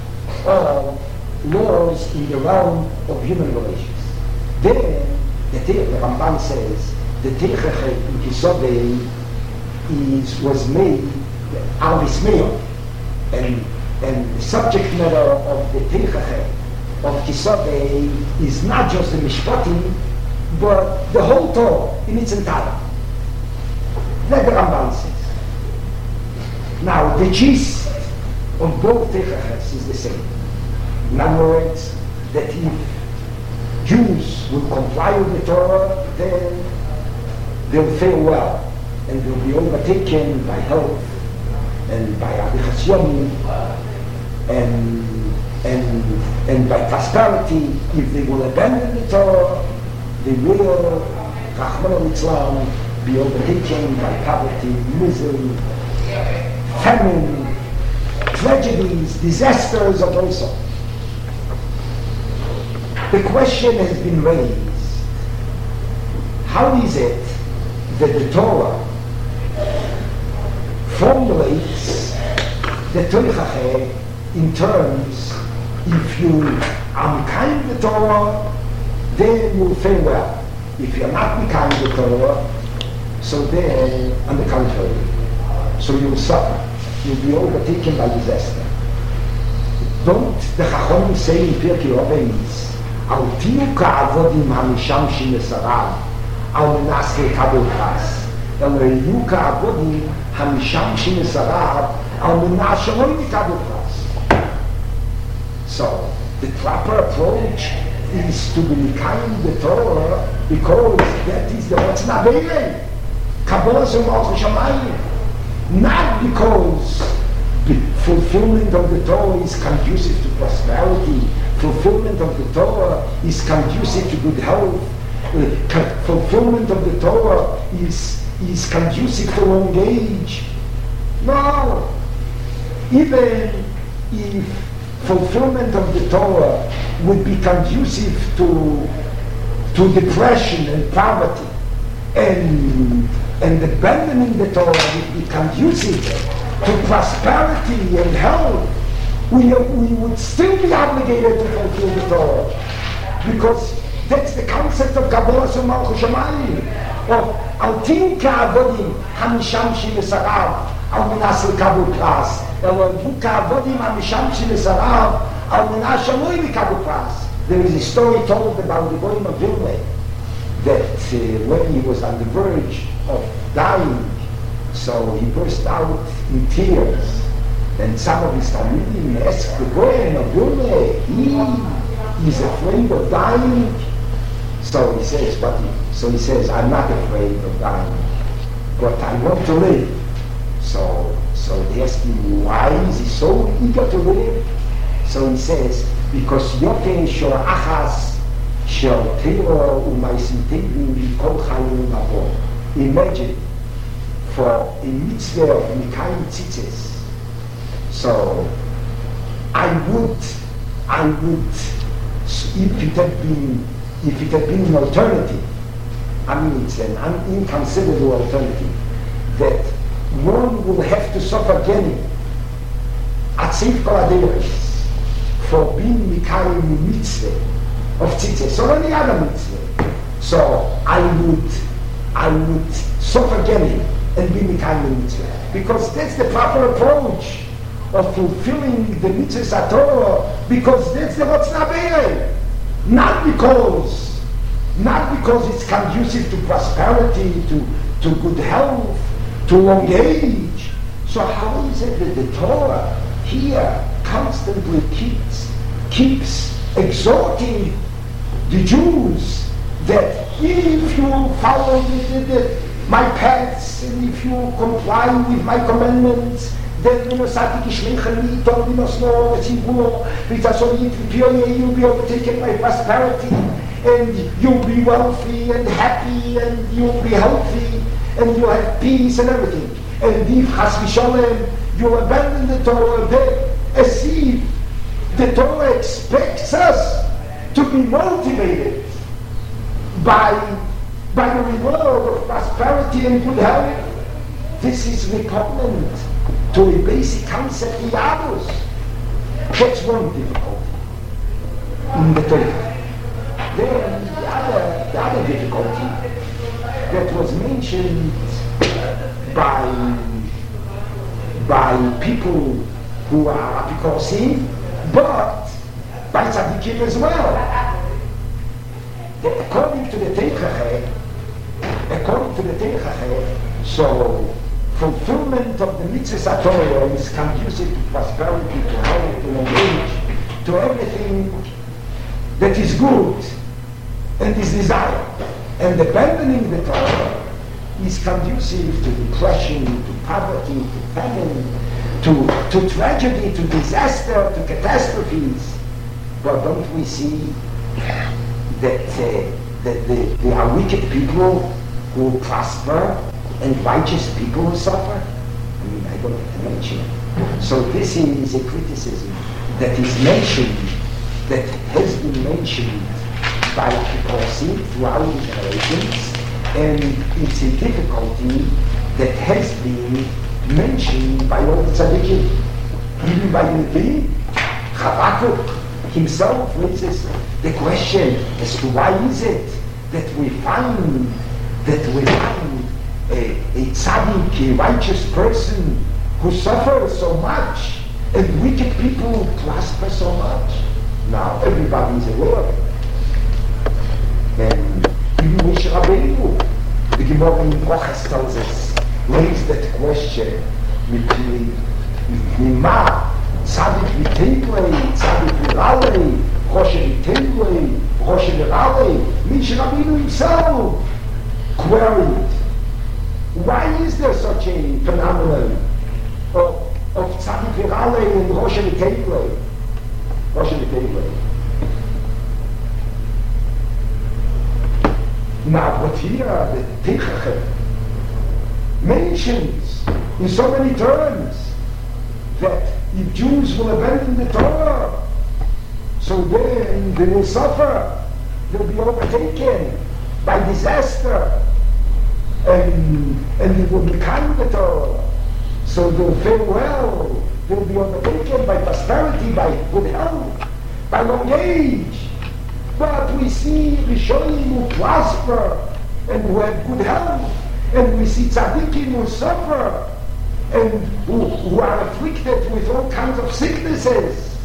of laws in the realm of human relations. Then, the, the Ramban says, the Teichache in Kisodei is, was made al Ismail, and, and the subject matter of the Teichache of Kisodei is not just the Mishpatim, but the whole Torah in its entirety. Like the Ramban says. Now, the gist of both Teichaches is the same. In other words, that if Jews will comply with the Torah, then they'll fare well, and they'll be overtaken by health and by Abichas Yomim and, and, and by prosperity. If they will abandon the Torah, they will, Rachmana litzlan, be overtaken by poverty, misery, famine, tragedies, disasters of all sorts. The question has been raised, how is it that the Torah formulates the Teichache in terms, if you are kind the Torah, then you'll fare well. If you're not kind the Torah, so then, on the contrary, so you'll suffer. You'll be overtaken by disaster. Don't the Chacham say in Pirkei Avos, Al tiyu ka'avodim hamishamshim lesarav, al menasche kabel pras, el yiyu ka'avodim hamishamshim lesarav, al menashe lo kabel pras. So, the proper approach is to be kind the Torah, because that is the what's not there. Kabbalah Zumach Shamayim. Not because the fulfillment of the Torah is conducive to prosperity, fulfillment of the Torah is conducive to good health, uh, fulfillment of the Torah is, is conducive to old age. No. Even if fulfillment of the Torah would be conducive to, to depression and poverty, and and abandoning the Torah would be conducive to prosperity and health, we, we would still be obligated to fulfill the Torah, because that's the concept of Kabbalah Zumach Shamayim, of Al tiyu ka'avodim hamishamshim lesarav, al menashe kabel pras, el yiyu ka'avodim hamishamshim lesarav, al menashe lo kabel pras. There is a story told about the Goyim of Vilna, that uh, when he was on the verge of dying, so he burst out in tears, and some of his Talmidim asked the Goyim of Vilna, he is afraid of dying. So he says, but he, so he says, I'm not afraid of dying, but I want to live. So, so they ask him, why is he so eager to live? So he says, because Yote Shor Achas Shel Teiro Umaisim Tevim Likol Chayim Mabo. Imagine for a mitzvah of Mikayim Tzitzis. So I would, I would, if it had been, if it had been an alternative, I mean it's an inconceivable alternative, that one will have to suffer again at Seif Koladeres for being Mikayim mitzvah of Tzitzis or any other mitzvah. So I would, I would suffer again and be Mikayim mitzvah, because that's the proper approach of fulfilling the mitzvahs Torah, because that's the what's nabere. Not because, not because it's conducive to prosperity, to, to good health, to long age. So how is it that the Torah here constantly keeps, keeps exhorting the Jews that if you follow the, the, the, my paths, and if you comply with my commandments, then you'll be overtaken by prosperity, and you'll be wealthy and happy, and you'll be healthy, and you'll have peace and everything. And if Chas v'Sholem, you abandon the Torah, then as if the Torah expects us to be motivated by, by the reward of prosperity and good health. This is repugnant to a basic concept in Yadus. That's one difficulty in the Torah. Then the other, the other difficulty that was mentioned by by people who are apikosim, but by tzaddikim as well. That according to the Teichacheh, according to the Teichacheh, so fulfillment of the mitzvahs Torah is conducive to prosperity, to health, to old age, to everything that is good and is desired. And abandoning the Torah is conducive to depression, to poverty, to famine, to, to tragedy, to disaster, to catastrophes. But don't we see that, uh, that the, there are wicked people who prosper and righteous people who suffer? I mean, I don't have to mention it. So this is a criticism that is mentioned, that has been mentioned by people throughout the generations, and it's a difficulty that has been mentioned by all the tzaddikim. Even by Levi, Habakkuk himself raises the question as to why is it that we find that we find a, a tzaddik, a righteous person who suffers so much, and wicked people prosper so much. Now everybody is aware of it. And even Moshe Rabbeinu, the Gemara in Brachas tells us, raised that question, Mima, Tzadik v'Teglei, Tzadik v'Ralei, Roshe v'Teglei, Roshe v'Ralei. Moshe Rabbeinu himself queried, why is there such a phenomenon of, of Tzadik v'Ralei and Roshe v'Teglei? Roshe v'Teglei. Now, but here the Teichacheh mentions in so many terms that if Jews will abandon the Torah, so then they will suffer, they'll be overtaken by disaster, and, and they will become the Torah, so they'll fare well, they'll be overtaken by prosperity, by good health, by long age. But we see Rishonim who prosper and who have good health, and we see tzaddikim who suffer and who, who are afflicted with all kinds of sicknesses.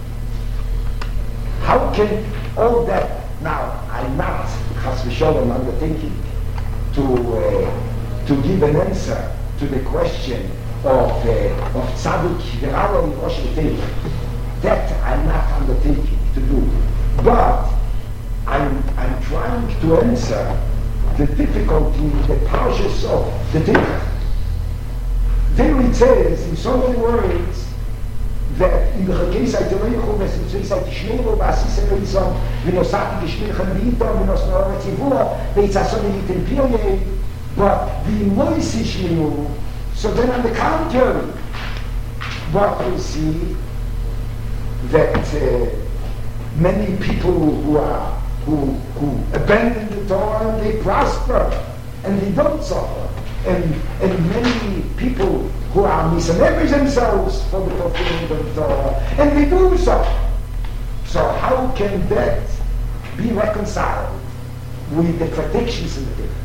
How can all that? Now, I'm not chas v'sholom undertaking to uh, to give an answer to the question of uh, of tzaddik v'ralei rosh v'teglei. That I'm not undertaking to do, but I'm, I'm trying to answer the difficulty, the parshas of the Teichacheh. There it says, in so many words, that in the Chagei Saiteleichu, Ve'sitzui Saitishmeru, V'asisem Eizom, V'nosati Geshmirchem V'ito, V'nosno Retzivua, V'itzason Yitim but V'imois Ishmeru, so then on the contrary, what we see that uh, many people who are Who, who abandon the Torah and they prosper and they don't suffer, and and many people who are misanabis themselves for the fulfillment of the Torah and they do suffer. So how can that be reconciled with the predictions in the Torah?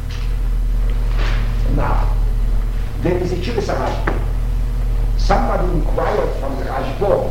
Now, there is a Chivas Rashba. Somebody inquired from the Rashba.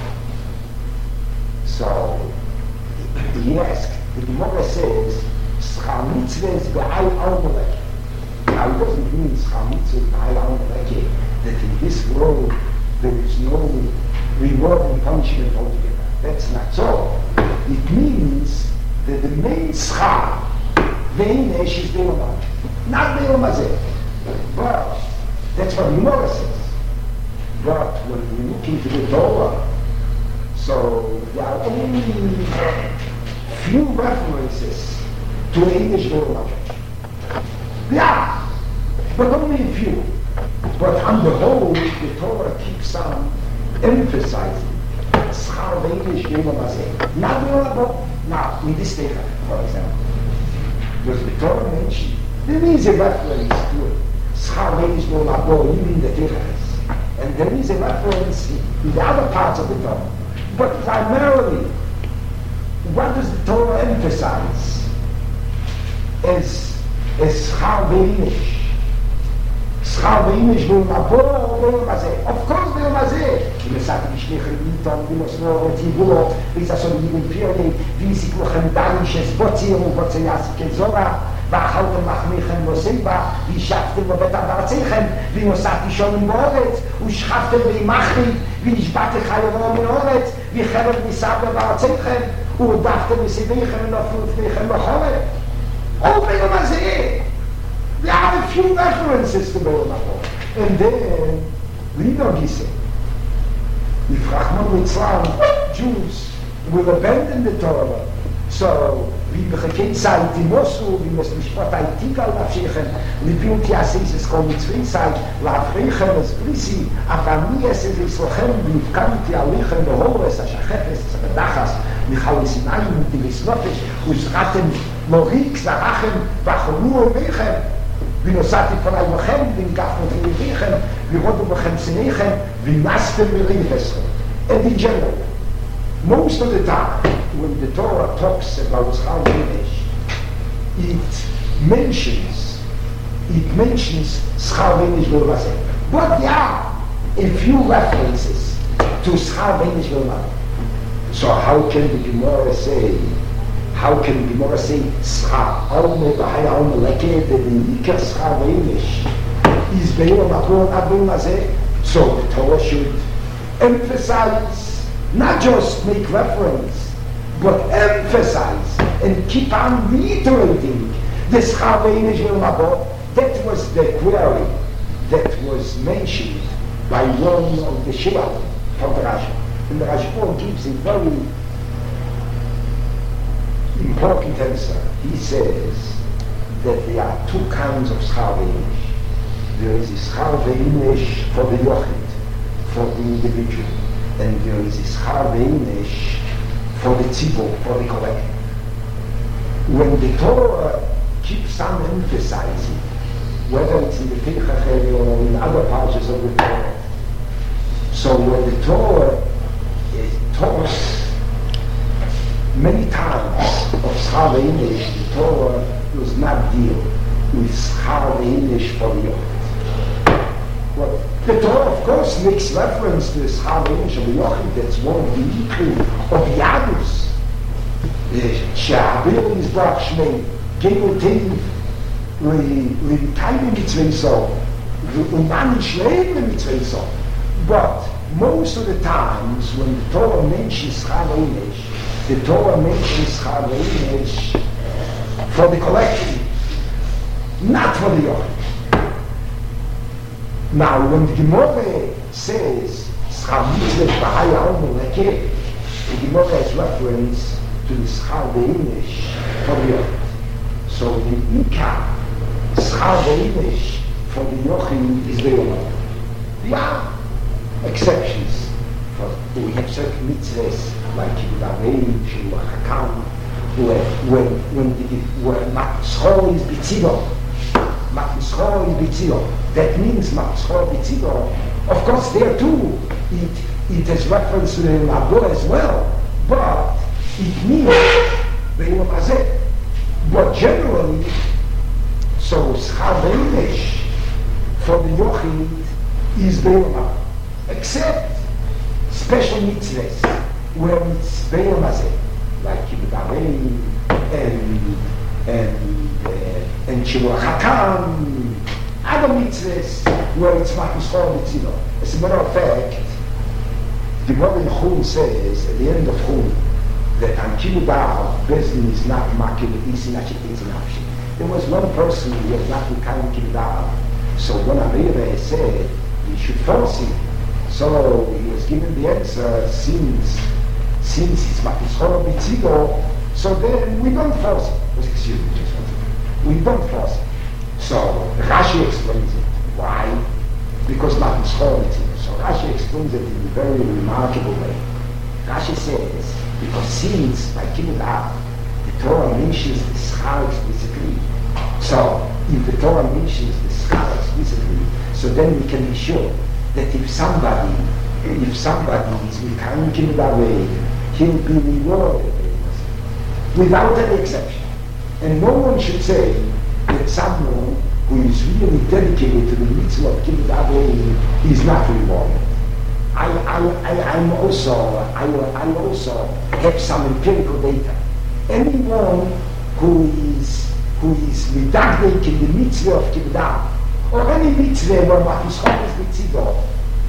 So he asked. The Gemara says, Schar mitzvah is b'al al-melech. Now it doesn't mean Schar mitzvah is b'al al-melech, that in this world there is no reward and punishment altogether. That's not so. It means that the main Schar, ve'enesh is be'olam. Not be'olam hazeh. But, that's what the Gemara says. But when we look into the Torah, so there are only few references to English Torah. Yeah, but only a few. But on the whole, the Torah keeps on emphasizing Schar English Torah. Not the now, in this data, for example, does the Torah mention? There is a reference to it. Schar English Torah, even in the Torah. And there is a reference in the other parts of the Torah. But primarily, what does the Torah emphasize? Is is schar ve'inish. Schar ve'inish ve'umabor ve'umazeh. Of course ve'umazeh. Wie man sagt, wie schlecht Liton, wie man es nur Tivur, wie es das schon in den Firmen, wie sie kuchen Danisches Bozir und Bozeyasike Zora, ואכלתם מחמיכם נוסעיבה, וישבתם בבית ארציכם, ונוסעתי שום באורץ, ושכבתם בימחי, ונשבעתי חיירו מן אורץ, וחרב ניסבתם בארציכם, ורדפתם מסביכם ונפלו לפניכם בחורף. All ביום הזה. There are a few references to ביום הבא. And then, Lieder Gise. If Rahman Mitzrayim, Jews, will abandon the Torah, so wie begekend sei die Mosu, wie man es nicht Artikel abschicken, wie viel die Assis es kommt mit Zwingzeit, la Frechen, es Brissi, aber nie es ist es lochem, wie kann die Alichem, der Horus, der Schachefes, der Bedachas, wie Chau es hinein, und die Wisnotisch, und es raten, Morik, Zarachem, Wachonu und Mechem, wie nosati von einem Lochem, wie Gaf und Mechem, wie Rodu Mechem Zinechem, wie Nastem Meriveschem. And in general, most of the time, when the Torah talks about Schar Ve'inish, it mentions, it mentions Schar Ve'inish Ve'umazeh. But there are a few references to Schar Ve'inish Ve'umazeh. So how can the Gemara say, how can the Gemara say, Schar Alme B'hai Alme Leke, the Nikar Schar Ve'inish is Ve'umazeh, not Ve'umazeh? So the Torah should emphasize, not just make reference, but emphasize and keep on reiterating this Schar Ve'inish Ve'umabot. That was the query that was mentioned by one of the Shia from the Rashba. And the Rashba gives a very important answer. He says that there are two kinds of Schar Ve'inish. There is a Schar Ve'inish for the Yochid, for the individual, and there is a Schar Ve'inish for the tzibur, for the collective. When the Torah keeps on emphasizing, whether it's in the Pinchas or in other parts of the Torah, so when the Torah uh, talks many times of Schar Ve'inish, the Torah does not deal with Schar Ve'inish for the Yochid. Well, the Torah, of course, makes reference to the Schar Ve'inish of the Yochid. That's one of the Ikrim of Yadus. שהאוויר נזבח שמי, גאותיו למקיים במצווי ואומן נשלם במצווי סוף. But most of the times when the Torah mentions Schar Ve'inish, the Torah mentions Schar Ve'inish for the collective, not for the Yochid. Now, when the Gemara says Schar Mitzvah B'hai Alme Leke, the Gemara has reference to the Schar Ve'inish for the Yochid. So the Ikar Schar Ve'inish for the Yochid is the Yochid. There are exceptions. For, we have certain mitzvahs like Yivarein, Shiluach HaKam, when when the when Matschor is B'tzido. Matschor is B'tzido. That means Matschor B'tzido. Of course, there too, it it has reference to the Mabur as well, but it means Ve'im Hazeh. But generally, so Schar Ve'inish for the Yochid is Ve'im, except special mitzvahs where it's Ve'im Hazeh, like Yivarein and and uh, and Shiluach HaKam, other mitzvahs where it's Matschor B'tzido. As a matter of fact, the Gemara in Chum says at the end of Chum that on Kibbutz Bezdin is not makir b'isi nachik b'isi. There was one person who was not mekayim Kibbutz, so when Amireh said he should force him, so he was given the answer, since since it's Matschor B'tzido, so then we don't force him. Excuse me, just one second. We don't force him. So Rashi explains it. Why? Because Matschor B'tzido. So Rashi explains it in a very remarkable way. Rashi says, because since by Kibbutz Av, the Torah mentions the Schar explicitly, so if the Torah mentions the Schar explicitly, so then we can be sure that if somebody if somebody is becoming in that way, he'll be rewarded without any exception. And no one should say that someone who is really dedicated to the mitzvah of Kibbutz Avim is not rewarded. I, I, I, I'm also, I, I also have some empirical data. Anyone who is who is medagdek in the mitzvah of Kibbutz Avim, or any mitzvah where Matuschon is mitzvah,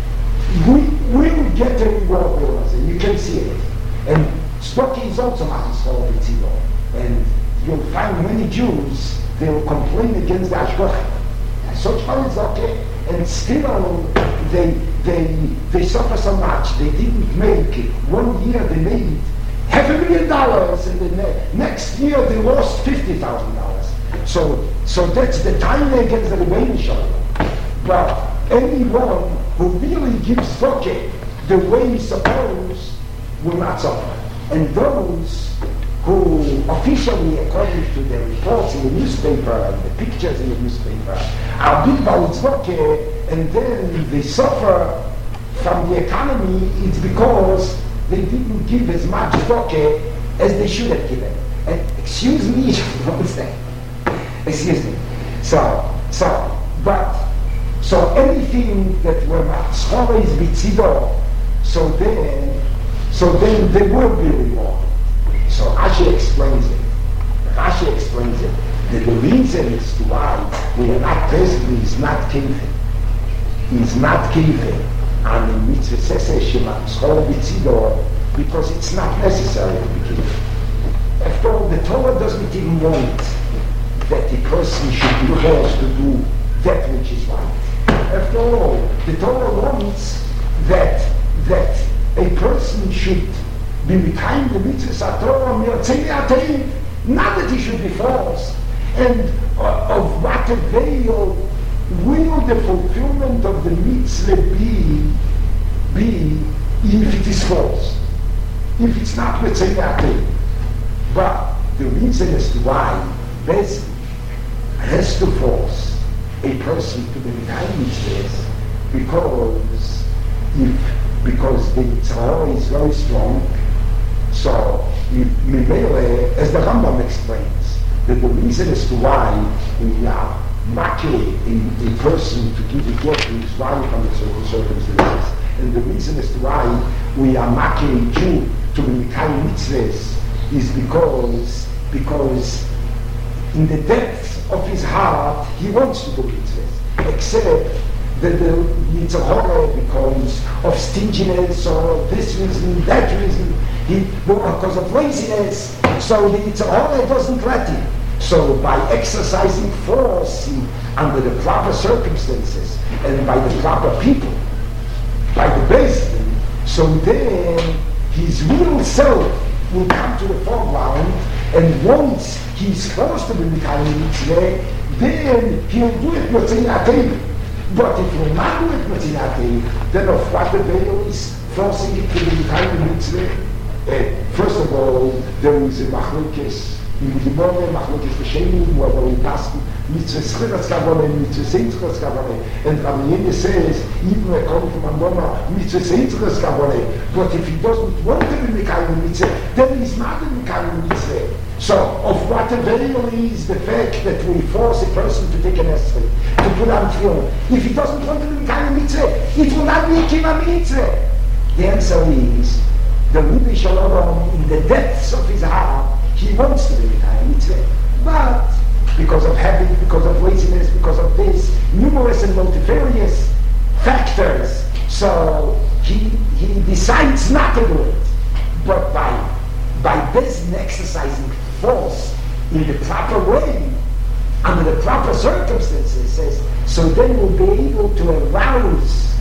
we will get a reward. You can see it. And Stocky is also Matuschon mitzvah. And you'll find many Jews, they will complain against the Ashkocha. Such far is okay. And still they they they suffer so much. They didn't make it. One year they made half a million dollars, and the ne- next year they lost fifty thousand dollars. So so that's the time against the Rebbeinu Shalom. But anyone who really gives Stocky the way he's supposed will not suffer. And those who officially, according to the reports in the newspaper and the pictures in the newspaper, are big balitzvoke, and then they suffer from the economy, it's because they didn't give as much vodka as they should have given. And excuse me, one second. Excuse me. So, so, but, so anything that were schora is bitzido, so then, so then they will be rewarded. So Rashi explains it. Rashi explains it. That the reason is to why we are not present is not kivin. Is not kivin. And in mitzvah seseh shema schor b'tzido, because it's not necessary to be kivin. After all, the Torah doesn't even want that a person should be forced to do that which is right. After all, the Torah wants that that a person should be behind the mitzvahs Torah mirtzei, not that he should be false. And uh, of what avail will the fulfillment of the mitzvah be, be if it is false, if it's not mirtzei? But the reason as to why Bez has to force a person to be behind mitzvahs, because if because the mitzvah is very strong. So, Mimele, as the Rambam explains, that the reason as to why we are making a, a person to give a gift to his wife under certain circumstances, and the reason as to why we are making a Jew to be Mikayim mitzvahs is because, because in the depths of his heart, he wants to do mitzvahs, except that the Yitzhak becomes of stinginess or this reason, that reason, he, because of laziness, so the Yitzhak doesn't let him. So by exercising force in, under the proper circumstances and by the proper people, by the best, so then his real self will come to the foreground, and once he's forced to be becoming mitzvah, then he'll do it mitzvah. But if you're not doing mitzvah, then of what the veil is forcing it to be behind the mitzvah. Uh, first of all, there is a machlokes in the morning, machlokes b'shenim, where we pass mitzvah schiras kavane, mitzvah seitzchas kavane, and Rabbi Yehuda says, even according to Mandoma, mitzvah seitzchas kavane. But if he doesn't want to be behind the mitzvah, then he's not behind the mitzvah. So, of what avail is the fact that we force a person to take an esrei, to put on tefillin. If he doesn't want to be kind of mitzvah, it will not be a kima mitzvah. The answer is, the Rebbe Shalom, in the depths of his heart, he wants to be kind of mitzvah. But, because of habit, because of laziness, because of this, numerous and multifarious factors, so he, he decides not to do it. But by, by this and exercising force in the proper way, under the proper circumstances, says, so then we'll be able to arouse,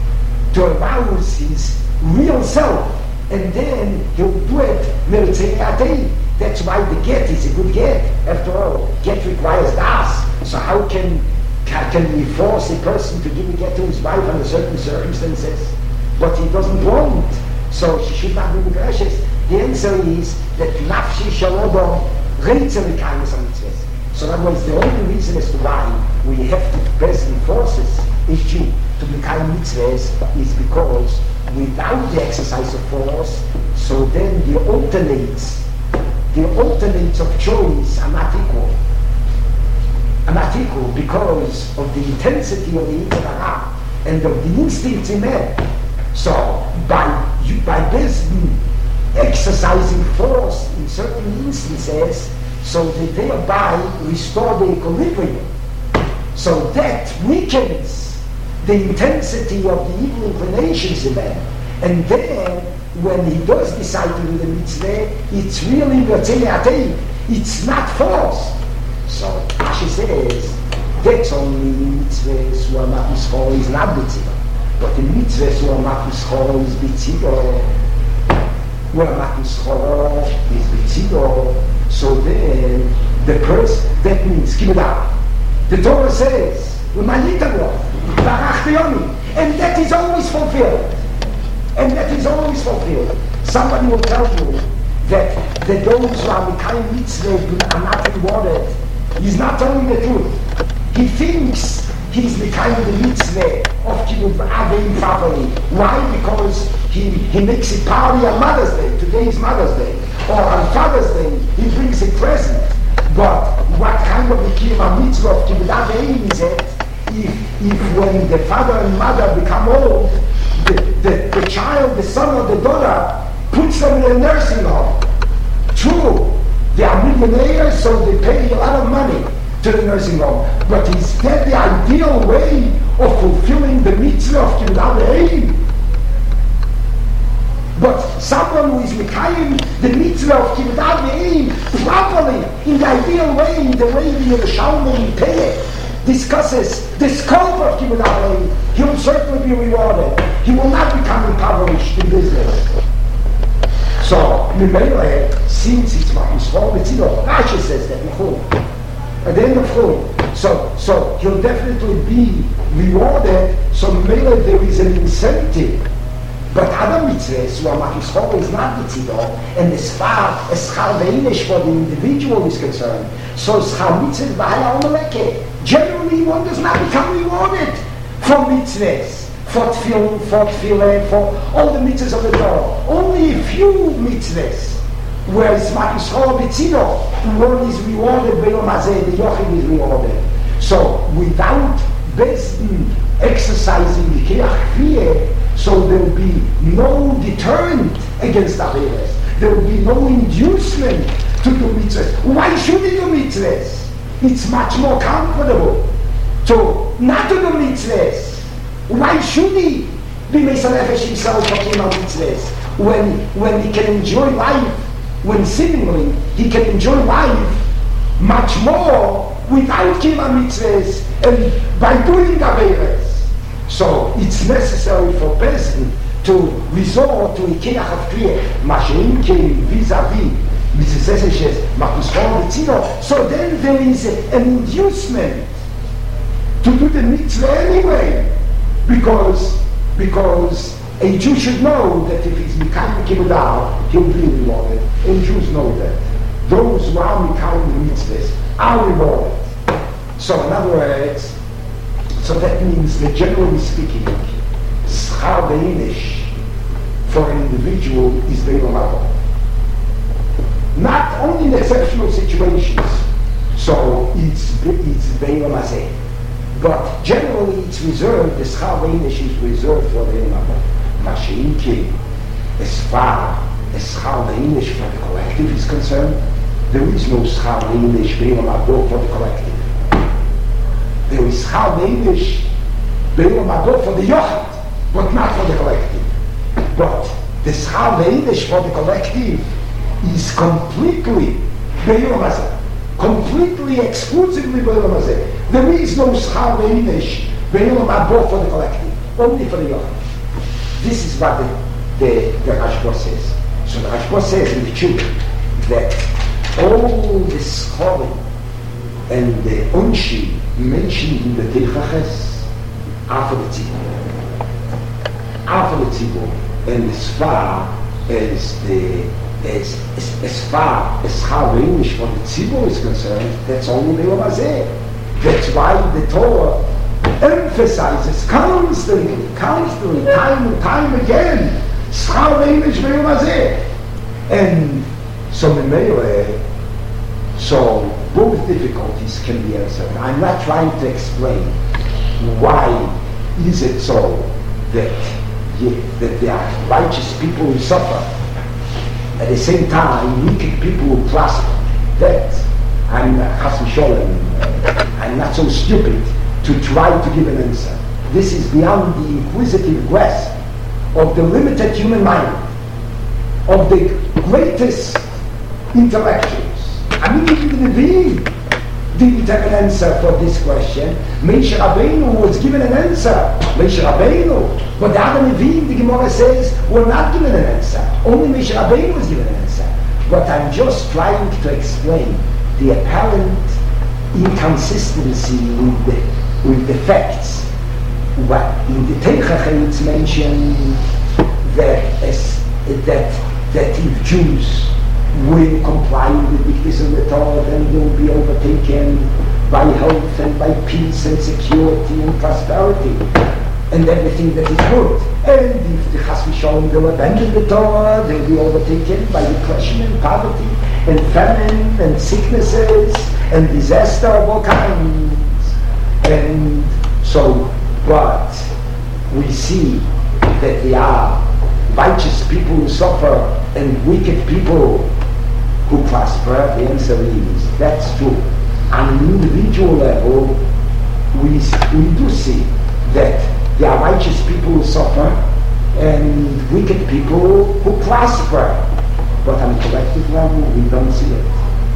to arouse his real self, and then he'll do it mirtzei atei. That's why the get is a good get. After all, get requires das. So how can can we force a person to give a get to his wife under certain circumstances? But he doesn't want, so she should not be gracious. The answer is that nafshi shalodom reitzah l'kayim mitzvahs. So in other words, the only reason as to why we have to present forces issue to l'kayim mitzvahs is because without the exercise of force, so then the alternates, the alternates of choice are not equal. Are not equal because of the intensity of the Yetzer Hara and of the instincts in man. So by by this exercising force in certain instances, so that thereby restore the equilibrium. So that weakens the intensity of the evil inclinations in man. And then, when he does decide to do the mitzvah, it's really Ratzei, it's not force. So Rashi says, that's only mitzvahs who are machus chol is not b'tzido. But the mitzvahs who are machus chol is b'tzido. Who are machus chol is b'tzido. So then, the person, that means, keep it out. The Torah says, and that is always fulfilled. And that is always fulfilled. Somebody will tell you that, that those who are Mikayim mitzvah are not rewarded. He's not telling the truth. He thinks he's Mikayim the mitzvah of Kibbutz Avim properly. Why? Because he, he makes it party on Mother's Day. Today is Mother's Day. Or on Father's Day, he brings a present. But what kind of a mitzvah of Kibbutz Avim is it? If, if when the father and mother become old, the, the, the child, the son or the daughter, puts them in a nursing home. True, they are millionaires, so they pay a lot of money to the nursing home. But is that the ideal way of fulfilling the mitzvah of Kibbutz Avim? But someone who is Mikayim the mitzvah of Kibbutz Avim properly, in the ideal way, in the way the Yerushalmi Peh discusses the scope of Kibbutz Avim, he will certainly be rewarded. He will not become impoverished in business. So, Mimele, since it's Machus Chol, it's Ino, Rashi says that, at the end of Chol. So, so he'll definitely be rewarded, so Mimele, there is an incentive. But other mitzvahs, who are Machus Chol, is not Mitzido, and as far as Schar Ve'inish for the individual is concerned, so Schar Mitzvah V'hala Omeleke. Generally, one does not become rewarded for mitzvahs, for tefillin, for tefillah, for all the mitzvahs of the Torah. Only a few mitzvahs, whereas Machus Chol Mitzido, one is rewarded, Be'yom Hazeh, the Yochid is rewarded. So, without Bezdin exercising the Keach Kfiyeh, so there will be no deterrent against Averes. There will be no inducement to do mitzvahs. Why should he do mitzvahs? It's much more comfortable to not to do mitzvahs. Why should he be Mesanefesh himself talking about mitzvahs? When, when he can enjoy life, when seemingly he can enjoy life much more without Kima mitzvahs and by doing Averes. So it's necessary for person to resort to a Keach of Kriya, Mashein Keim vis-a-vis, mitzvahs Machus Chol Mitzido. So then there is a, an inducement to do the mitzvah anyway, because because a Jew should know that if he's Mikayim Kibbutz Avim, he'll be rewarded. And Jews know that. Those who are Mikayim the mitzvahs are rewarded. So in other words, so that means that generally speaking, Schar Ve'inish for an individual is Be'yom Haba. Not only in exceptional situations, so it's it's Be'yom Hazeh. But generally it's reserved, the Schar Ve'inish is reserved for Be'yom Haba. Mashein Keim, as far as Schar Ve'inish for the collective is concerned, there is no Schar Ve'inish Be'yom Haba for the collective. There is Schar Ve'inish Be'yom Haba for the Yochid, but not for the collective. But the Schar Ve'inish for the collective is completely Be'yom Hazeh, completely, exclusively Be'yom Hazeh. There is no Schar Ve'inish Be'yom Haba for the collective, only for the Yochid. This is what the, the, the Rashba says. So the Rashba says in the children that all the scholar and the Unshi mentioned in the Tilchaches are for the Tzibur. Are for the Tzibur. And as far as the as, as, as far as Schar Ve'inish for the Tzibur is concerned, that's only Be'yom Hazeh. That's why the Torah emphasizes constantly, constantly, time and time again, Schar Einish B'Yom Hazeh. And so Memele, so both difficulties can be answered. I'm not trying to explain why is it so that, yeah, that there are righteous people who suffer, at the same time wicked people who prosper. That I'm Chas v'Sholem, I'm not so stupid to try to give an answer. This is beyond the inquisitive grasp of the limited human mind, of the greatest intellectuals. I mean, even the Nevi'im didn't have an answer for this question. Moshe Rabbeinu was given an answer. Moshe Rabbeinu. But the other Nevi'im, the Gemara says, were not given an answer. Only Moshe Rabbeinu was given an answer. But I'm just trying to explain the apparent inconsistency with the, with the facts. But in the Teichach it's mentioned that, as, that, that if Jews will comply with the dictates of the Torah, then they will be overtaken by health and by peace and security and prosperity and everything that is good. And if the Chas v'Sholem will abandon the Torah, they will be overtaken by depression and poverty and famine and sicknesses and disaster of all kinds. And so, but we see that there are righteous people who suffer and wicked people who prosper. The answer is, that's true. On an individual level, we, we do see that there are righteous people who suffer and wicked people who prosper. But on a collective level, we don't see it.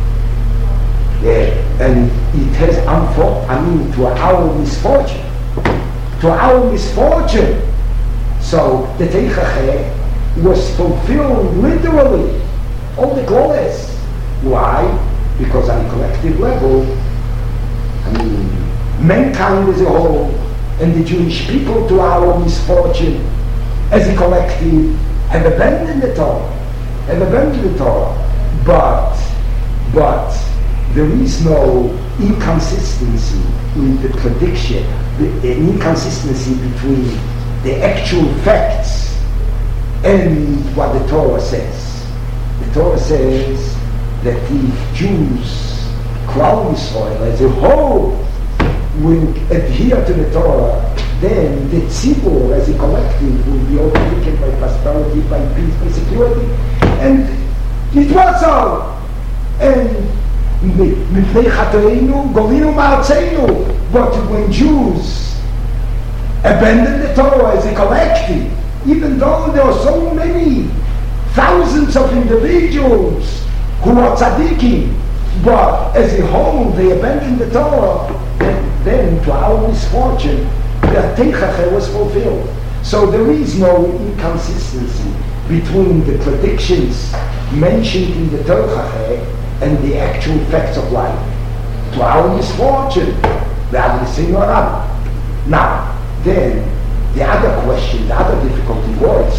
Yeah, and it has unfold, I mean, to our misfortune. To our misfortune. So the Teichach was fulfilled literally, all the glories. Why? Because on a collective level, I mean, mankind as a whole, and the Jewish people, to our misfortune, as a collective, have abandoned the Torah, have abandoned the Torah. But, but there is no inconsistency in the prediction, the, an inconsistency between the actual facts and what the Torah says. The Torah says that if Jews, Klal Yisrael as a whole, will adhere to the Torah, then the tzibur as a collective will be overtaken by prosperity, by peace, by security. And it was so. And mipnei chatoeinu golinu ma'artzeinu. But when Jews abandon the Torah as a collective, even though there are so many thousands of individuals who are tzaddikim, but as a whole they abandon the Torah, then, then to our misfortune, the Teichach was fulfilled. So there is no inconsistency between the predictions mentioned in the Teichach and the actual facts of life. To our misfortune, they are the same around. Now, then, the other question, the other difficulty was,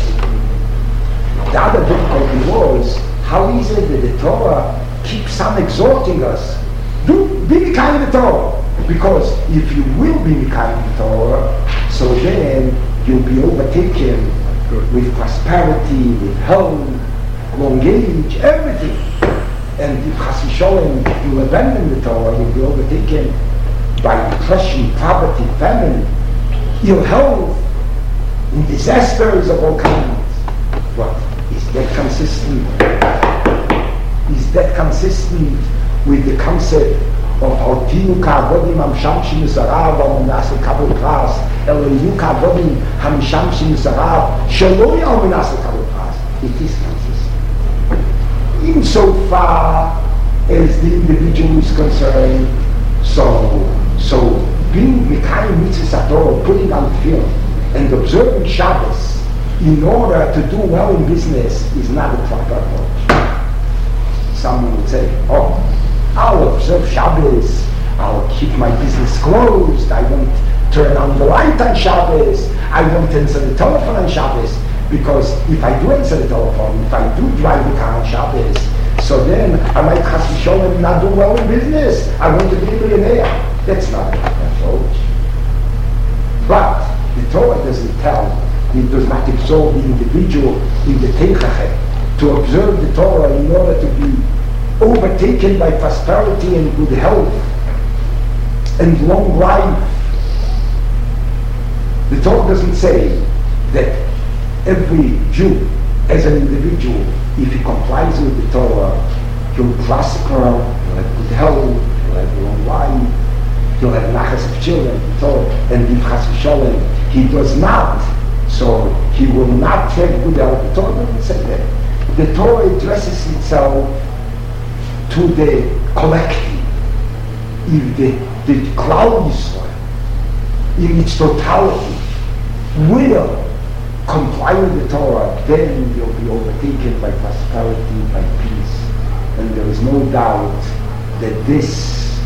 the other difficulty was, how is it that the Torah keeps on exhorting us? Do be Mikayim the Torah. Because if you will be Mikayim the Torah, so then you'll be overtaken with prosperity, with health, long age, everything. And if Chas v'Sholem you abandon the Torah, you'll be overtaken by depression, poverty, famine, ill health, and disasters of all kinds. What? Is that consistent? Is that consistent with the concept of Altinu ka'avodim hamshamshim zarav al-menasel kabel pras Eloyu ka'avodim hamshamshim zarav shelo yal menasel kabel pras? It is consistent. Insofar as the individual is concerned, so so being Mikayim mitzvahs Torah, putting on film and observing Shabbos in order to do well in business is not a proper approach. Someone would say, oh, I'll observe Shabbos, I'll keep my business closed, I won't turn on the light on Shabbos, I won't answer the telephone on Shabbos, because if I do answer the telephone, if I do drive the car on Shabbos, so then I might Chas v'Sholem not do well in business, I want to be a millionaire. That's not the approach. But the Torah doesn't tell, it does not exalt the individual in the Teichachet to observe the Torah in order to be overtaken by prosperity and good health and long life. The Torah doesn't say that every Jew, as an individual, if he complies with the Torah, he'll prosper, he'll have good health, he'll have long life, he'll have nachas of children, and if chas v'sholem he does not, so he will not have good health. The Torah doesn't say that. The Torah addresses itself to the collective. If the, the Klal Yisrael, in its totality, will comply with the Torah, then you'll be overtaken by prosperity, by peace. And there is no doubt that this,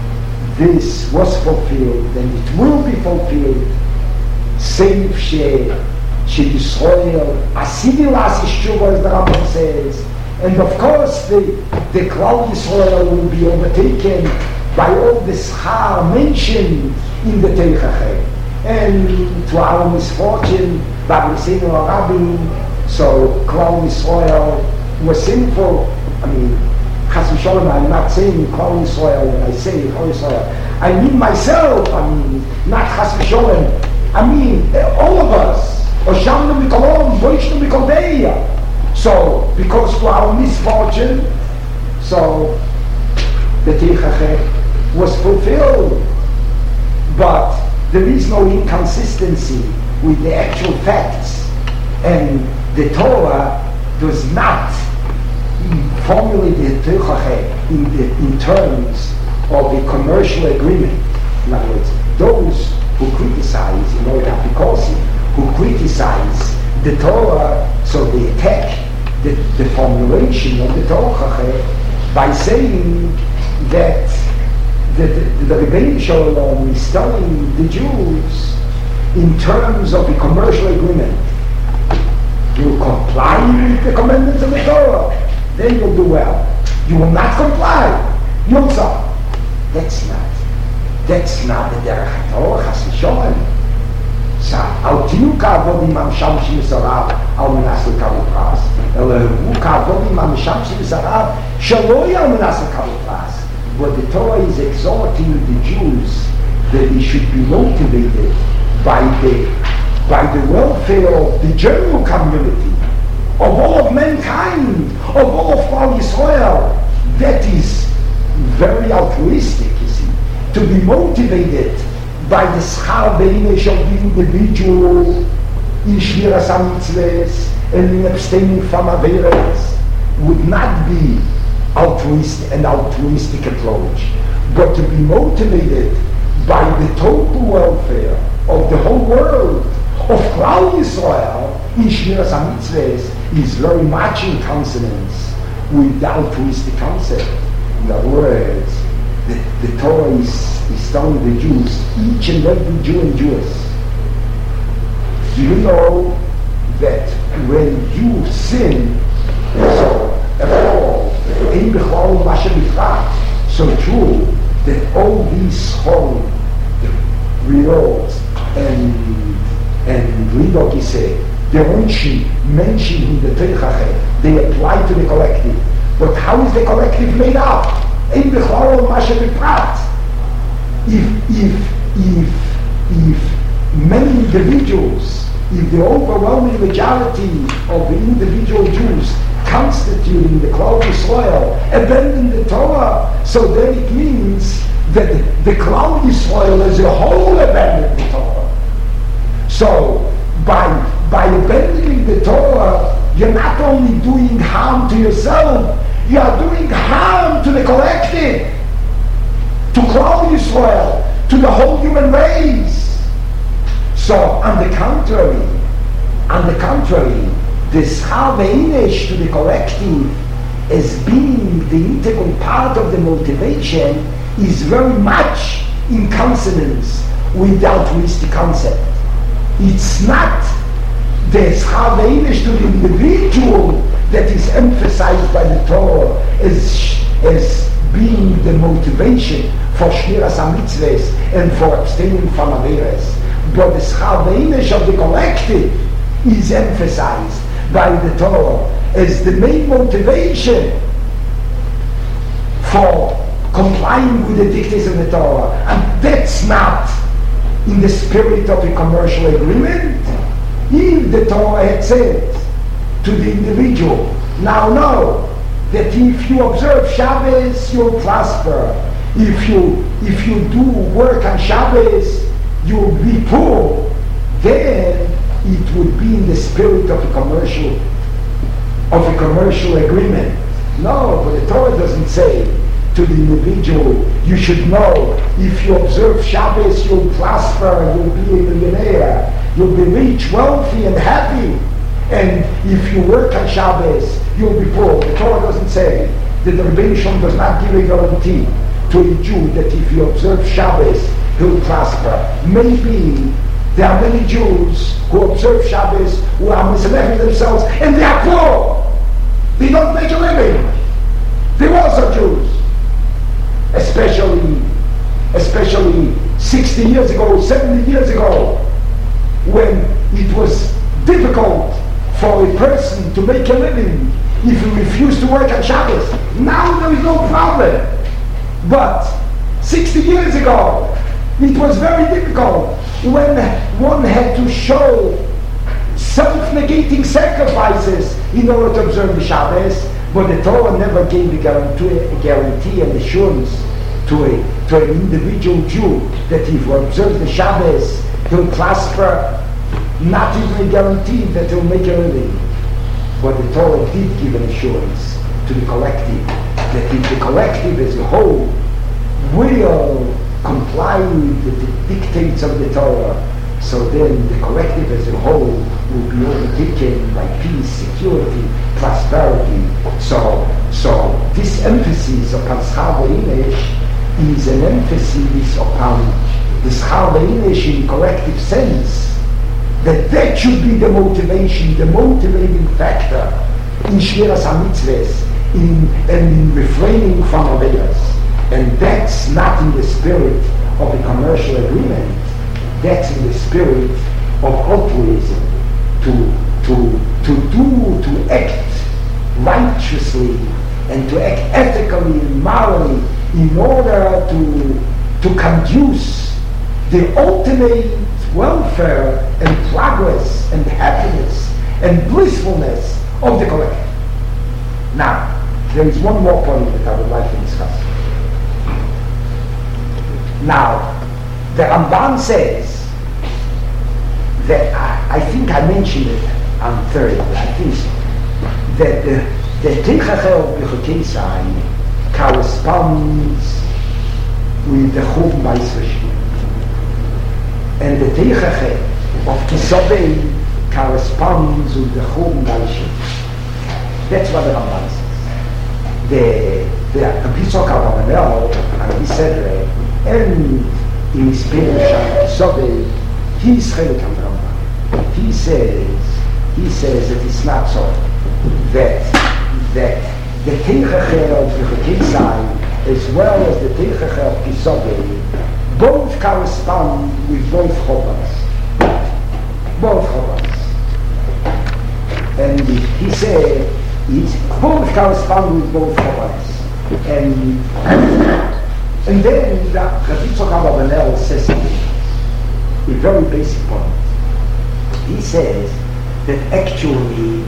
this was fulfilled, and it will be fulfilled. Save she, she Yisrael, Asidi Lasi Shuva, as the Rambam says. And of course, the, the Klal Yisrael will be overtaken by all the schar mentioned in the Teichachet. And to our misfortune, Rabbi Seinu Rabin, so Klal Yisrael was sinful. I mean, Chas v'Sholem, I'm not saying Klal Yisrael when I say Klal Yisrael. I mean myself, I mean, not Chas v'Sholem. I mean, all of us. Oshamnu Mikolom, Voishnu Mikodeya. So, because to our misfortune, so the Teichachet was fulfilled. But there is no inconsistency with the actual facts, and the Torah does not formulate the Teichachet in, the, in terms of a commercial agreement. In other words, those who criticize, you know, Apikosim, who criticize the Torah, so they attack the, the formulation of the Teichachet by saying that the, the, the Rebbeinu Shalom is telling the Jews in terms of a commercial agreement. You comply with the commandments of the Torah, then you'll do well. You will not comply, you'll suffer. That's not. That's not the derech HaTorah, chas v'sholem. So, al tiyu ka'avod imam shamshim v'sarav al menas l'kavod pras. Ela hu ka'avod imam shamshim v'sarav shelo yeh al menas l'kavod pras. But the Torah is exhorting the Jews that they should be motivated by the by the welfare of the general community, of all of mankind, of all of Klal Yisrael. That is very altruistic, you see, to be motivated by the schar beinish of the individual in shmiras hamitzvos and in abstaining from averos would not be altruistic, an altruistic approach, but to be motivated by the total welfare of the whole world, of Klal Yisrael in shmiras hamitzvos, is very much in consonance with the altruistic concept. In other words, the, the Torah is, is telling the Jews, each and every Jew and Jewess, do you know that when you sin, so fall, so true that all these whole results and and Lidokise, the Onshi mentioned in the Teichachet, they apply to the collective. But how is the collective made up? If if if if many individuals, if the overwhelming majority of the individual Jews constituting the Klal Yisrael abandon the Torah, so then it means that the Klal Yisrael as a whole abandoned the Torah. So by by abandoning the Torah, you're not only doing harm to yourself, you are doing harm to the collective, to Klal Yisrael, to the whole human race. So on the contrary, on the contrary, the schar ve'inish to the collective as being the integral part of the motivation is very much in consonance with the altruistic concept. It's not the schar ve'inish to the individual that is emphasized by the Torah as, as being the motivation for shmiras hamitzvos and for abstaining from averos. but the schar ve'inish of the collective is emphasized by the Torah as the main motivation for complying with the dictates of the Torah. And that's not in the spirit of a commercial agreement. If the Torah had said to the individual, now know that if you observe Shabbos, you'll prosper. If you if you do work on Shabbos, you'll be poor. Then it would be in the spirit of a commercial of a commercial agreement. No, but the Torah doesn't say to the individual, you should know, if you observe Shabbos, you'll prosper, you'll be a millionaire, you'll be rich, wealthy, and happy. And if you work on Shabbos, you'll be poor. The Torah doesn't say that the Rebbeinu Shalom does not give a guarantee to a Jew that if you observe Shabbos, he'll prosper. Maybe there are many Jews who observe Shabbos who are misled themselves and they are poor. They don't make a living. They were also Jews. Especially, especially sixty years ago, seventy years ago, when it was difficult for a person to make a living if he refused to work on Shabbos. Now there is no problem. But sixty years ago, it was very difficult when one had to show self-negating sacrifices in order to observe the Shabbos. But the Torah never gave a guarantee, a guarantee and assurance to a to an individual Jew that if he observes the Shabbos, he'll prosper. Not even a guarantee that he'll make a living. But the Torah did give an assurance to the collective that if the collective as a whole will comply with the dictates of the Torah, so then the collective as a whole will be overtaken by peace, security, prosperity. So, so this emphasis upon schar ve'inish is an emphasis upon the schar ve'inish in collective sense, that that should be the motivation, the motivating factor in shmiras hamitzvahs, in and in refraining from averos. And that's not in the spirit of a commercial agreement. That's in the spirit of altruism, to to to do, to act righteously and to act ethically and morally in order to to conduce the ultimate welfare and progress and happiness and blissfulness of the collective. Now, there is one more point that I would like to discuss. Now, the Ramban says that, I, I think I mentioned it on Thursday, I think so, that the, the Teichacher of Bechukei Tzai corresponds with the Churban Beis Rishon. And the Teichacher of Kisovei corresponds with the Churban Beis Sheni. That's what the Ramban says. The the Yitzchak Abravanel and he said, and in his Perush on Kisovei, he's Chelik on the Ramban. He says, he says that it's not so. That that the Teichacher of Bechukei Tzai as well as the Teichacher of Kisovei both correspond with both Chobas. Both Chobas. And he said, it's both correspond with both Chobas. And, and then the Rabbi Yitzchak Abravanel says something, a very basic point. He says that actually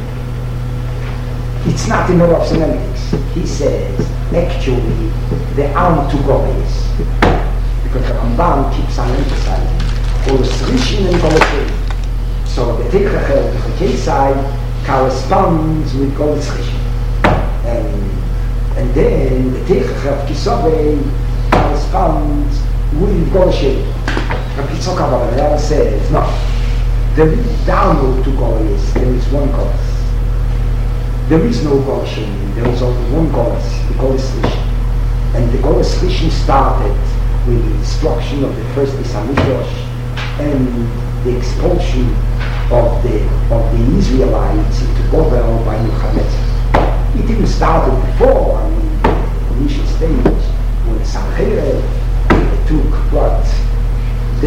it's not a matter of semantics. He says actually there are two goals. Because the Ramban keeps on emphasizing Golos Rishon and Golos Rishon. So the Teichacher of Bechukei Tzai corresponds with Golos Rishon. And, and then the Teichacher of Kisovei corresponds with Golos Sheni. Rabbi Yitzchak Abravanel says, no, there is downward to Golos, there is one Golos. There is no Golos Sheni, there is only one Golos, the Golos Rishon. And the Golos Rishon started with the destruction of the first Beis Hamikdash and the expulsion of the of the Israelites into Babel by Nebuchadnezzar. It even started before, I mean, the initial stage, when the Sancheriv took what? The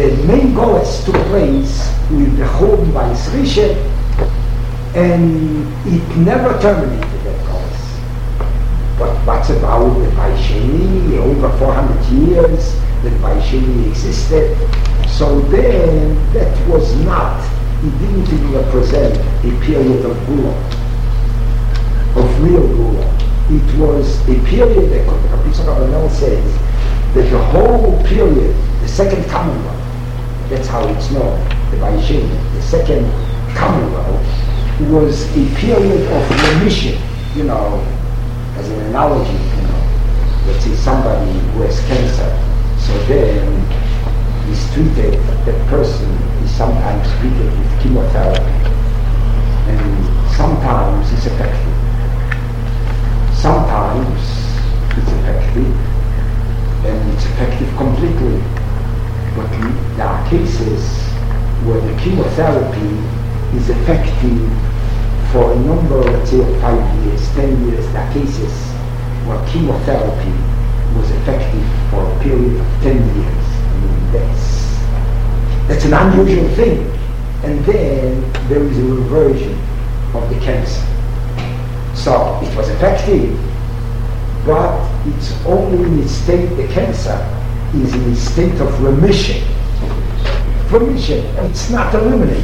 the main goals took place with the Churban Bayis Rishon, and it never terminated that goals. But what's about the Bayis Sheni? Over four hundred years that Bayis Sheni existed. So then that was not, it didn't even represent a period of Gula, of real Gula. It was a period that Rabbi Yitzchak Abarbanel says that the whole period, the second Commonwealth, that's how it's known, the Bayis Sheni, the second Commonwealth, was a period of remission, you know, as an analogy, you know, let's say somebody who has cancer, so then he's treated, that person is sometimes treated with chemotherapy, and sometimes it's effective. Sometimes it's effective, and it's effective completely. But there are cases where the chemotherapy is effective for a number, let's say, of five years, ten years. There are cases where chemotherapy was effective for a period of ten years. I mean, that's, that's an unusual thing. And then there is a reversion of the cancer. So it was effective, but it's only in its state, the cancer is in a state of remission. Remission, it's not eliminated.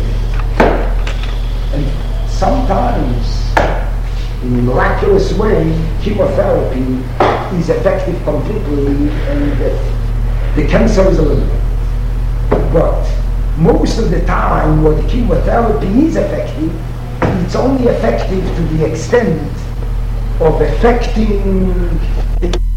And sometimes, in a miraculous way, chemotherapy is effective completely and the, the cancer is eliminated. But most of the time, when the chemotherapy is effective, it's only effective to the extent of affecting